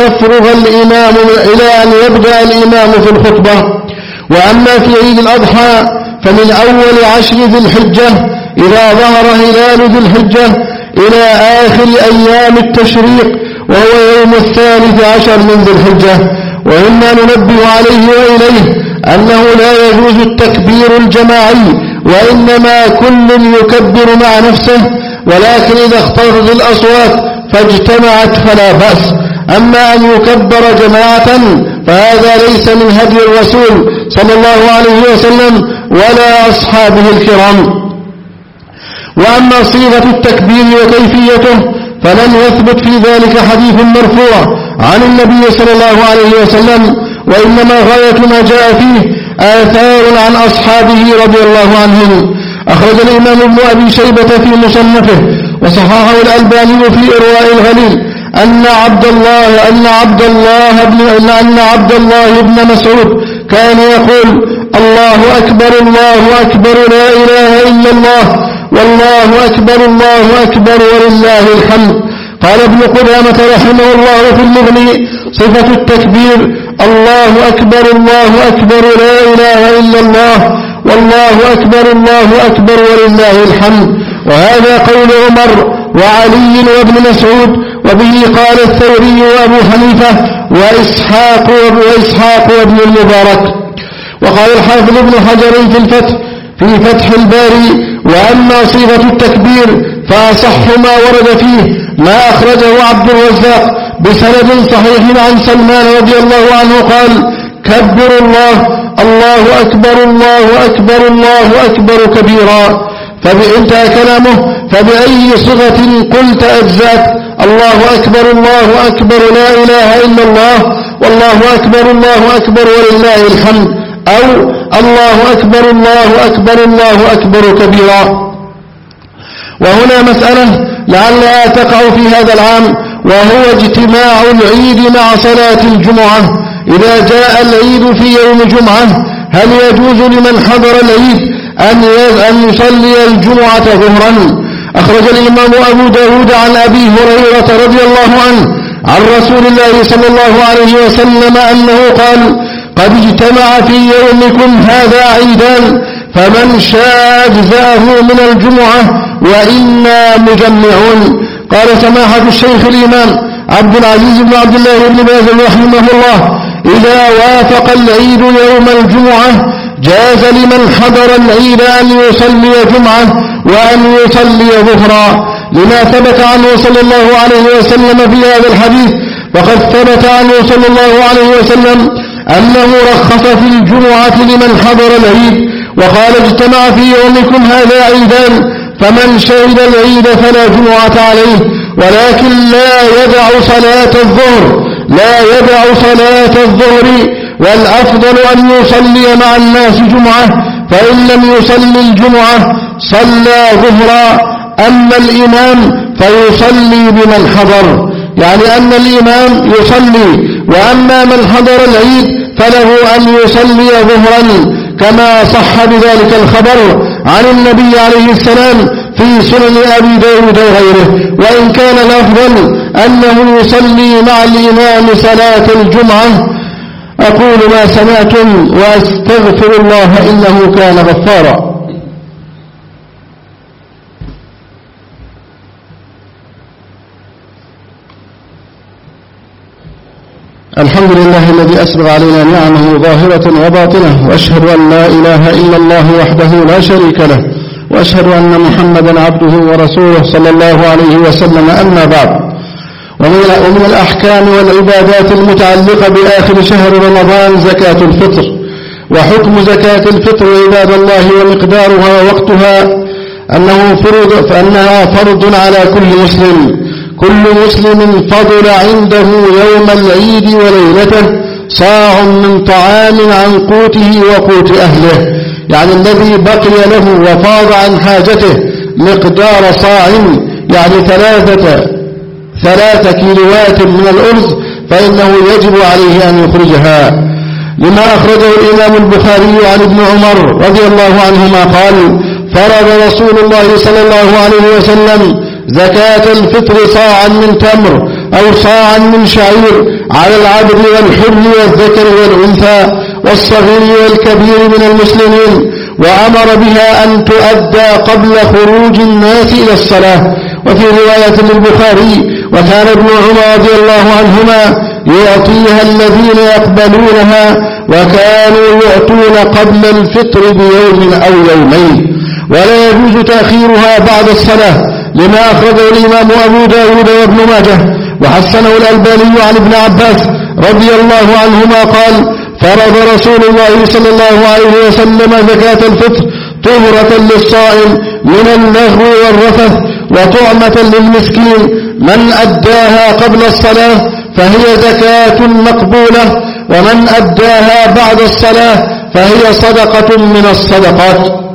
أن يبدأ الإمام في الخطبة. وأما في عيد الأضحى فمن أول عشر ذي الحجة إذا ظهر هلال ذي الحجة إلى آخر أيام التشريق، وهو يوم 13 من ذي الحجة. ومما ننبه عليه وإليه أنه لا يجوز التكبير الجماعي، وإنما كل يكبر مع نفسه، ولكن إذا اختلطت الأصوات فاجتمعت فلا بأس. أما أن يكبر جماعة فهذا ليس من هدي الرسول صلى الله عليه وسلم ولا أصحابه الكرام. وأما صيغة التكبير وكيفيته فلم يثبت في ذلك حديث مرفوع عن النبي صلى الله عليه وسلم، وإنما غاية ما جاء فيه آثار عن أصحابه رضي الله عنهم. أخرج الإمام ابن أبي شيبة في مصنفه وصححه الألباني في إرواء الغليل أن عبد الله بن مسعود كان يقول: الله أكبر الله أكبر لا إله إلا الله والله أكبر الله أكبر ولله الحمد. قال ابن قدامة رحمه الله في المغني: صفة التكبير الله أكبر الله أكبر لا إله إلا الله والله أكبر الله أكبر ولله الحمد. وهذا قول عمر وعلي وابن مسعود، وبه قال الثوري وأبو حنيفة وإسحاق وابن المبارك. وقال الحافظ ابن حجر في فتح الباري: وأما صيغة التكبير فأصح ما ورد فيه ما أخرجه عبد الرزاق بسند صحيح عن سلمان رضي الله عنه قال: كبروا الله أكبر الله أكبر الله أكبر كبيرا. فانتهى كلامه: فبأي صيغة قلت أجزأت؟ الله أكبر لا إله إلا الله والله أكبر ولله الحمد، أو الله أكبر كبيرا. وهنا مسألة لعلها تقع في هذا العام، وهو اجتماع العيد مع صلاة الجمعة. إذا جاء العيد في يوم جمعة هل يجوز لمن حضر العيد أن يصلي الجمعة ظهرا؟ أخرج الإمام أبو داود عن أبي هريرة رضي الله عنه عن رسول الله صلى الله عليه وسلم أنه قال: قد اجتمع في يومكم هذا عيدان، فمن شاء أجزأه من الجمعة وإنا مجمعون. قال سماحة الشيخ الإمام عبد العزيز بن عبد الله بن باز رحمه الله: إذا وافق العيد يوم الجمعة جاز لمن حضر العيد أن يصلي جمعة وأن يصلي ظهرا، لما ثبت عنه صلى الله عليه وسلم في هذا الحديث. وقد ثبت عنه صلى الله عليه وسلم أنه رخص في الجمعة لمن حضر العيد، وقال: اجتمع في يومكم هذا عيدان، فمن شهد العيد فلا جمعة عليه، ولكن لا يدع صلاة الظهر، والأفضل أن يصلي مع الناس جمعة، فإن لم يصلي الجمعة صلى ظهرا. أما الإمام فيصلي بمن حضر، يعني أن الإمام يصلي، وأما من حضر العيد فله أن يصلي ظهرا، كما صح بذلك الخبر عن النبي عليه السلام في سنن أبي داود وغيره. وإن كان الأفضل أنه يصلي مع الإمام صلاة الجمعة. أقول ما سمعتم وأستغفر الله إنه كان غفارا. الحمد لله الذي أسبغ علينا نعمه ظاهرة وباطنة، وأشهد أن لا إله إلا الله وحده لا شريك له، وأشهد أن محمدا عبده ورسوله صلى الله عليه وسلم. أما بعد، ومن الأحكام والعبادات المتعلقة بآخر شهر رمضان زكاة الفطر. وحكم زكاة الفطر عباد الله ومقدارها ووقتها فأنها فرض على كل مسلم. كل مسلم فضل عنده يوم العيد وليلته صاع من طعام عن قوته وقوت أهله، يعني الذي بقي له وفاض عن حاجته مقدار صاع، يعني 3 كيلوات من الأرز، فإنه يجب عليه أن يخرجها. لما أخرجه الإمام البخاري عن ابن عمر رضي الله عنهما قال: فرض رسول الله صلى الله عليه وسلم زكاة الفطر صاعا من تمر أو صاعا من شعير على العبد والحر والذكر والأنثى والصغير والكبير من المسلمين، وأمر بها أن تؤدى قبل خروج الناس إلى الصلاة. وفي رواية للبخاري: وكان ابن عمر رضي الله عنهما يعطيها الذين يقبلونها، وكانوا يعطون قبل الفطر بيوم أو يومين، ولا يجوز تأخيرها بعد الصلاة، لما أخرجه الإمام أبو داود وابن ماجه وحسنه الألباني عن ابن عباس رضي الله عنهما قال: فرض رسول الله صلى الله عليه وسلم زكاة الفطر طهرة للصائم من اللغو والرفث وطعمة للمسكين، من أداها قبل الصلاة فهي زكاة مقبولة، ومن أداها بعد الصلاة فهي صدقة من الصدقات.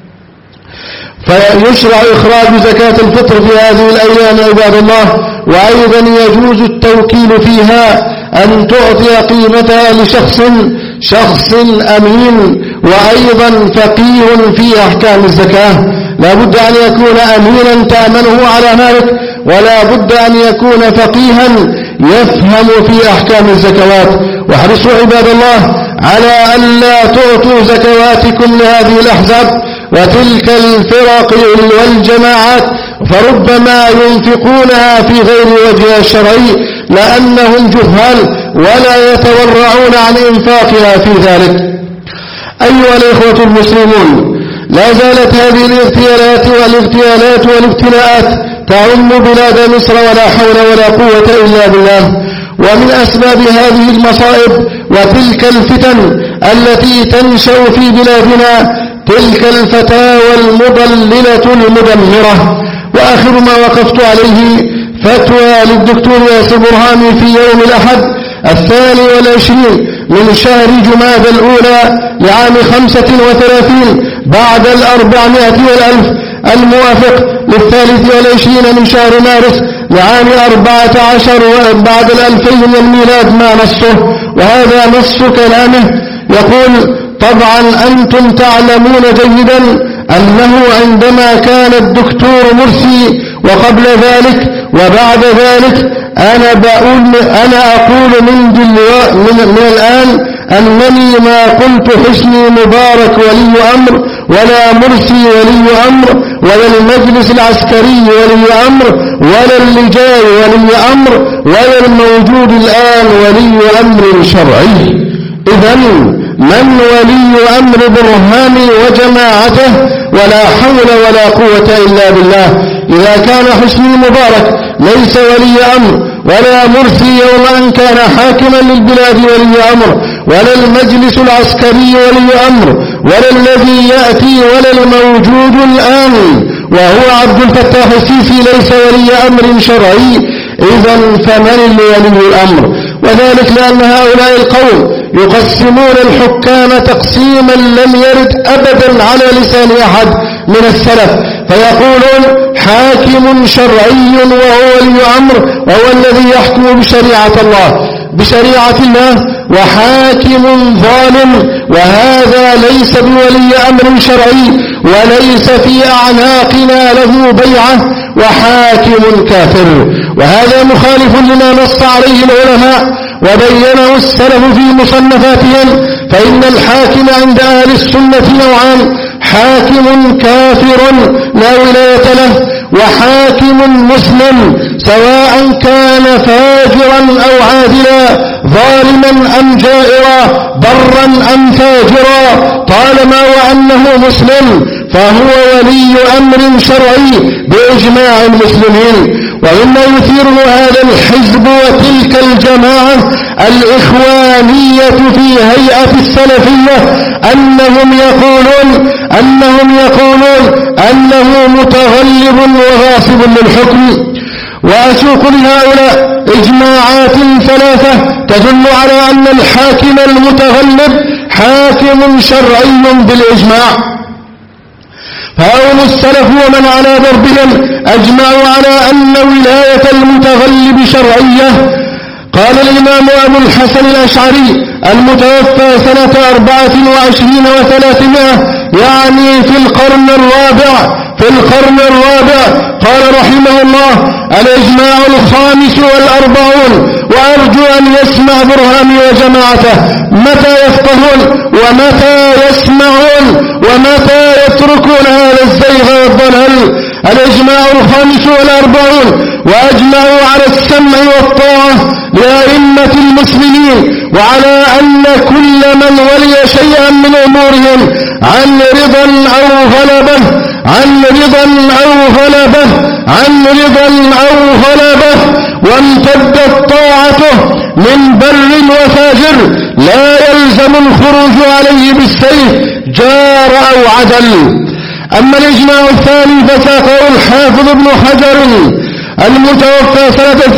فيشرع إخراج زكاة الفطر في هذه الأيام عباد الله. وأيضا يجوز التوكيل فيها، أن تعطي قيمتها لشخص أمين وأيضا فقيه في أحكام الزكاة. لا بد أن يكون أمينا تأمنه على مالك، ولا بد أن يكون فقيها يفهم في أحكام الزكوات. واحرصوا عباد الله على أن لا تعطوا زكواتكم لهذه الأحزاب وتلك الفرق والجماعات، فربما ينفقونها في غير وجهها الشرعي لأنهم جهال ولا يتورعون عن إنفاقها في ذلك. أيها الإخوة المسلمون، لا زالت هذه الاغتيالات والابتلاءات تعم بلاد مصر، ولا حول ولا قوة إلا بالله. ومن أسباب هذه المصائب وتلك الفتن التي تنشأ في بلادنا تلك الفتاوى المضللة المدمرة. وآخر ما وقفت عليه فتوى للدكتور ياسر برهامي في يوم الأحد 22 من شهر جمادى الأولى لعام 35 بعد 400 والألف، الموافق 23 من شهر مارس لعام 14 بعد 2000 من الميلاد ما نصه. وهذا نص كلامه يقول: طبعا أنتم تعلمون جيدا أنه عندما كان الدكتور مرسي وقبل ذلك وبعد ذلك أنا أقول من الآن أنني ما قلت حسني مبارك ولي أمر، ولا مرسي ولي أمر، ولا المجلس العسكري ولي أمر، ولا اللجان ولي أمر، ولا الموجود الآن ولي أمر شرعي. إذن من ولي أمر برهامي وجماعته؟ ولا حول ولا قوة إلا بالله. إذا كان حسني مبارك ليس ولي أمر، ولا مرسي يوم أن كان حاكما للبلاد ولي أمر، ولا المجلس العسكري ولي أمر، ولا الذي يأتي، ولا الموجود الآن وهو عبد الفتاح السيسي ليس ولي أمر شرعي، إذن فمن ولي الأمر؟ وذلك لأن هؤلاء القوم يقسمون الحكام تقسيما لم يرد أبدا على لسان أحد من السلف، فيقولون حاكم شرعي وهو ولي أمر وهو الذي يحكم بشريعة الله، وحاكم ظالم وهذا ليس بولي أمر شرعي وليس في أعناقنا له بيعة، وحاكم كافر. وهذا مخالف لما نص عليه العلماء وبينه السلف في مصنفاتهم. فإن الحاكم عند أهل السنة نوعان: حاكم كافر لا ولاية له، وحاكم مسلم سواء كان فاجرا أو عادلا، ظالما أم جائرا، برا أم فاجرا، طالما وأنه مسلم فهو ولي أمر شرعي بإجماع المسلمين. ومما يثير هذا الحزب وتلك الجماعة الإخوانية في هيئة السلفية أنهم يقولون أنه متغلب وغاصب للحكم. وأسوق لهؤلاء إجماعات ثلاثة تدل على أن الحاكم المتغلب حاكم شرعي بالإجماع. فهم السلف ومن على دربهم أجمعوا على أن ولاية المتغلب شرعية. قال الإمام أبو الحسن الأشعري المتوفى سنة 24 و300 يعني في القرن الرابع قال رحمه الله: الإجماع 45 وأرجو أن يسمع برهامي وجماعته متى يفقهون ومتى يسمعون ومتى يتركون هذا الزيغ والضلال. الإجماع 45 وأجمعوا على السمع والطاعة لأئمة المسلمين وعلى أن كل من ولي شيئا من أمورهم عن رضا أو غلبة وامتدت طاعته من بر وفاجر لا يلزم الخروج عليه بالسيف جار أو عدل. أما الإجماع الثاني فساقه الحافظ ابن حجر المتوفى سنة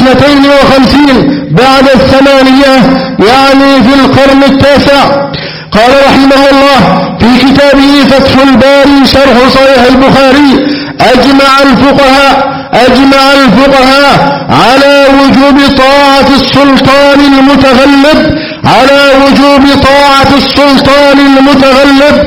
52 بعد 800 يعني في القرن التاسع. قال رحمه الله في كتابه فتح الباري شرح صحيح البخاري: أجمع الفقهاء على وجوب طاعة السلطان المتغلب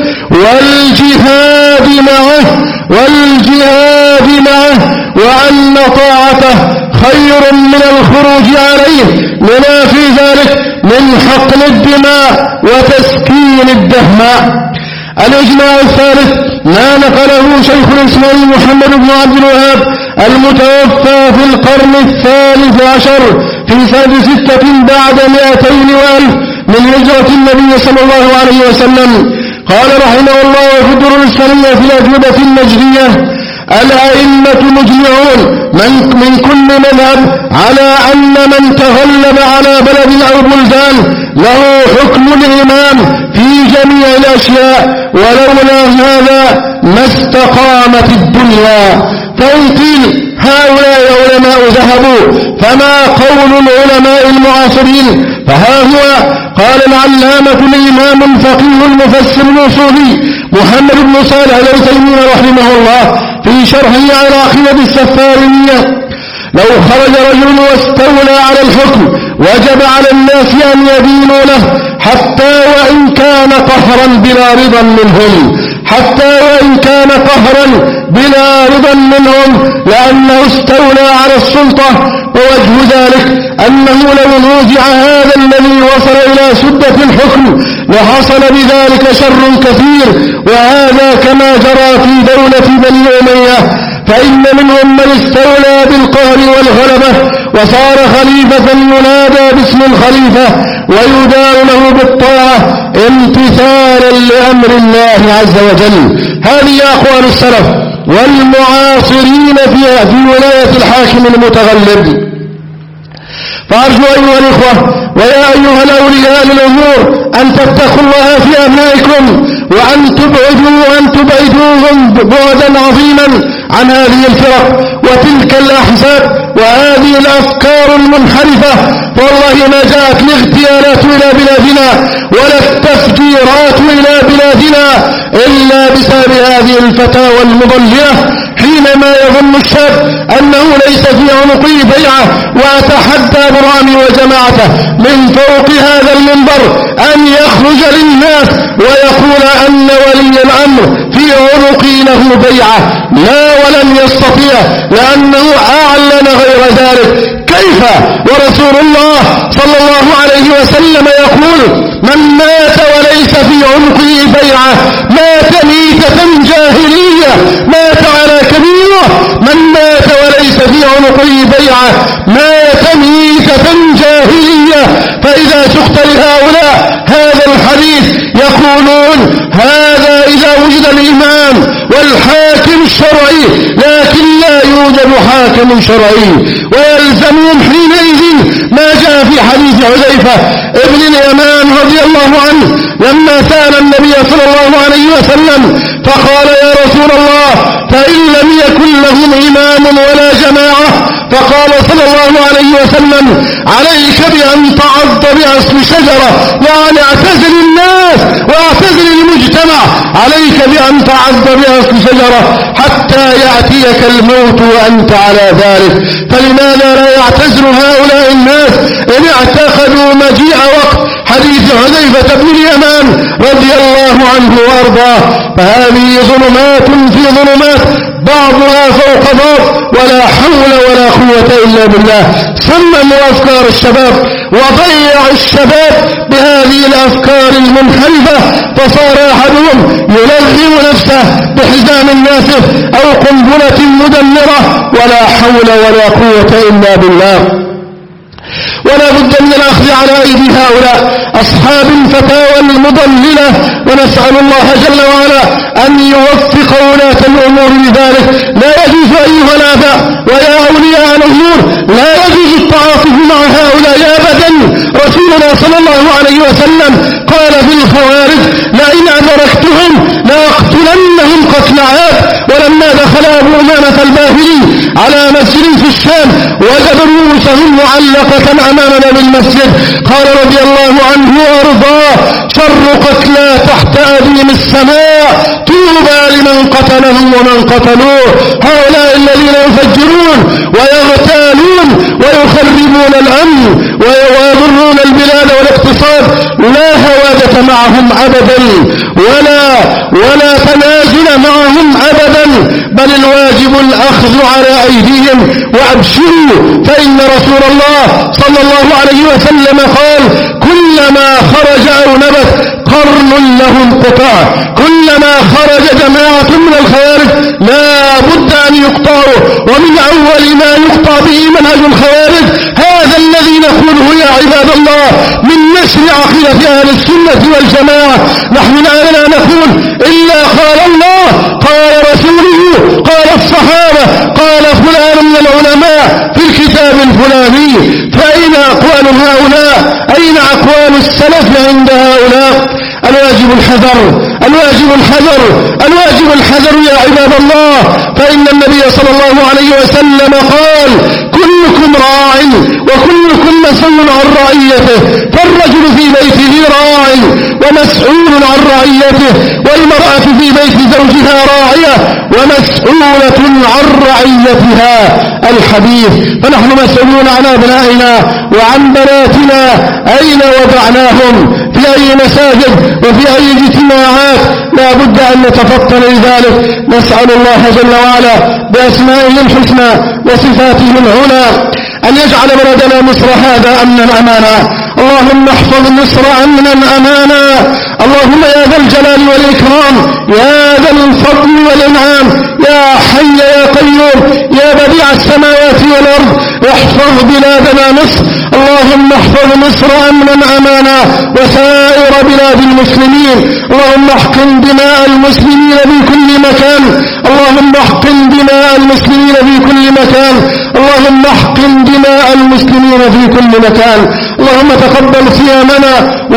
والجهاد معه وأن طاعته خير من الخروج عليه لما في ذلك من حقن الدماء وتسكين الدهماء. الإجماع الثالث ما نقله شيخ الإسلام محمد بن عبد الوهاب المتوفى في القرن 13 في سنة 6 بعد 200 وألف من هجرة النبي صلى الله عليه وسلم. قال رحمه الله: وفي الدروس الإسلامية في الأجوبة النجدية: الأئمة مجمعون من كل مذهب على أن من تغلب على بلد أو بلدان له حكم الإمام في جميع الأشياء ولولا هذا ما استقامت الدنيا. فإن قيل هؤلاء علماء ذهبوا فما قول العلماء المعاصرين؟ فها هو. قال العلامة الإمام الفقيه المفسر الأصولي محمد بن صالح العثيمين رحمه الله في شرحه على عقيدة السفارينية: لو خرج رجل واستولى على الحكم وجب على الناس أن يدينوا له حتى وإن كان قهرا بلا رضا منهم لأنه استولى على السلطة. ووجه ذلك أنه لو نوزع هذا الذي وصل إلى سدة الحكم لحصل بذلك شر كثير، وهذا كما جرى في دولة بني أمية، فإن منهم من استولى بالقهر والغلبة وصار خليفة ينادى باسم الخليفة ويدار له بالطاعة امتثالا لأمر الله عز وجل. هذه أقوال السلف والمعاصرين في ولاية الحاكم المتغلب. فأرجو أيها الإخوة ويا أيها الأولياء للأمور أن تتقوا الله في أبنائكم وأن تبعدوهم بعدا عظيما عن هذه الفرق وتلك الأحزاب وهذه الأفكار المنحرفة. والله ما جاءت الاغتيالات إلى بلادنا ولا التفجيرات إلى بلادنا إلا بسبب هذه الفتاوى المضللة. حينما يظن الشاب أنه ليس في عنقه بيعة، وأتحدى برامي وجماعته من فوق هذا المنبر أن يخرج للناس ويقول أن ولي الأمر في عنقه له بيعة، لا ولن يستطيع لأنه أعلن غير ذلك. كيف ورسول الله صلى الله عليه وسلم يقول: من مات وليس في عنقه بيعة مات ميتة جاهلية، مات على كبيرة. من مات وليس في عنقه بيعة مات ميتة جاهلية. فإذا سقت لهؤلاء هذا الحديث يقولون هذا إذا وجد الإمام والحاكم الشرعي، لكن لا يوجد حاكم شرعي، ويلزمهم حينئذ ما جاء في حديث حذيفة ابن اليمان رضي الله عنه لما سأل النبي صلى الله عليه وسلم فقال: يا رسول الله فإن لم يكن لهم إمام ولا جماعة؟ فقال صلى الله عليه وسلم: عليك بأن تعض بأصل شجرة، يعني اعتزل الناس واعتزل المجتمع، عليك بأن تعض بأصل شجرة حتى يأتيك الموت وأنت على ذلك. فلماذا لا يعتزل هؤلاء الناس إن اعتقدوا مجيء وقت حديث حذيفة بن اليمان رضي الله عنه وارضاه؟ فهذه ظلمات في ظلمات بعضها فوق بعض، ولا حول ولا قوة إلا بالله. سمموا أفكار الشباب وضيع الشباب بهذه الأفكار المنحرفة، فصار أحدهم يلغم نفسه بحزام ناسف أو قنبلة مدمرة، ولا حول ولا قوة إلا بالله. ولا بد من الأخذ على أيدي هؤلاء أصحاب الفتاوى المضللة، ونسأل الله جل وعلا أن يوفق ولاة الأمور لذلك. لا يجوز أيها الآباء ويا أولياء الأمور، لا يجوز التعاطف مع هؤلاء أبدا. رسولنا صلى الله عليه وسلم قال في الخوارج: لئن أدركتهم لأقتلنهم قتل عاد. ولما دخل أبو أمامة الباهلي على مسجد في الشام وجد رؤوسهم معلقة أمام باب المسجد، قال رضي الله عنه وارضاه: شر قتلى تحت أديم السماء، طوبى لمن قتلهم ومن قتلوه. هؤلاء الذين يفجرون ويغتالون ويخربون الأمن ويضرون البلاد والاقتصاد، لا هوادة معهم أبدا ولا تنازل معهم أبدا، بل الواجب الأخذ على أيديهم. وأبشروا، فإن رسول الله صلى الله عليه وسلم قال: كلما خرج أو نبت قرن له انقطاع. كلما خرج جماعة من الخوارج لا بد أن يقطعوا، ومن أول ما يقطع به منهج الخوارج هذا الذي نقوله يا عباد الله من نشر عقيدة أهل السنة والجماعة. نحن لا نقول إلا قال الله، قال رسوله، قال الصحابة، قال فلان من العلماء في الكتاب الفلاني. فأين أقوال هؤلاء؟ أين أقوال السلف عند هؤلاء؟ الواجب الحذر، الواجب الحذر، الواجب الحذر يا عباد الله. فإن النبي صلى الله عليه وسلم قال: كلكم راع وكلكم مسؤول عن رعيته. فالرجل في بيته راع ومسؤول عن رعيته، والمرأة في بيت زوجها راعية ومسؤولة عن رعيتها. الحديث. فنحن مسؤولون عن أبنائنا وعن بناتنا، أين وضعناهم، في أي مساجد وفي أي اجتماعات، لا بد أن نتفطن لذلك. نسأل الله جل وعلا بأسمائه الحسنى وصفاته العلى أن يجعل بلدنا مصر هذا أمنا أمانا. اللهم احفظ مصر أمنا أمانا. اللهم يا ذا الجلال والإكرام، يا ذا الفضل والإنعام، يا حي يا قيوم، يا بديع السماوات والأرض، احفظ بلادنا مصر. اللهم احفظ مصر أمنا أمانا وسائر بلاد المسلمين. اللهم احقن دماء المسلمين في كل مكان. اللهم احقن دماء المسلمين في كل مكان. اللهم احقن دماء المسلمين في كل مكان. اللهم تقبل صيامنا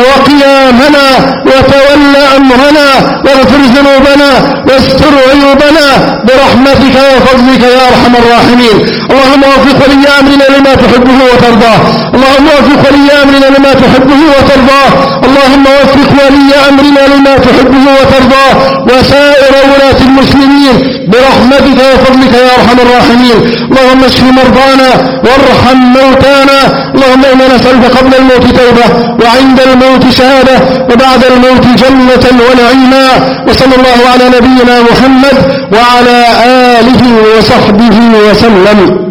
وقيامنا وتول أمرنا واغفر ذنوبنا واستر عيوبنا برحمتك وفضلك يا أرحم الراحمين. اللهم وفق ولي أمرنا لما تحبه وترضاه. اللهم وفق ولي أمرنا لما تحبه وترضاه. اللهم وفق ولي أمرنا لما تحبه وترضاه وسائر ولاة المسلمين برحمتك وفضلك يا أرحم الراحمين. اللهم اشف مرضانا وارحم موتانا. اللهم إنا نسألك قبل الموت توبة وعند الموت شهادة وبعد الموت جنة ونعيما. وصلى الله على نبينا محمد وعلى آله وصحبه وسلم.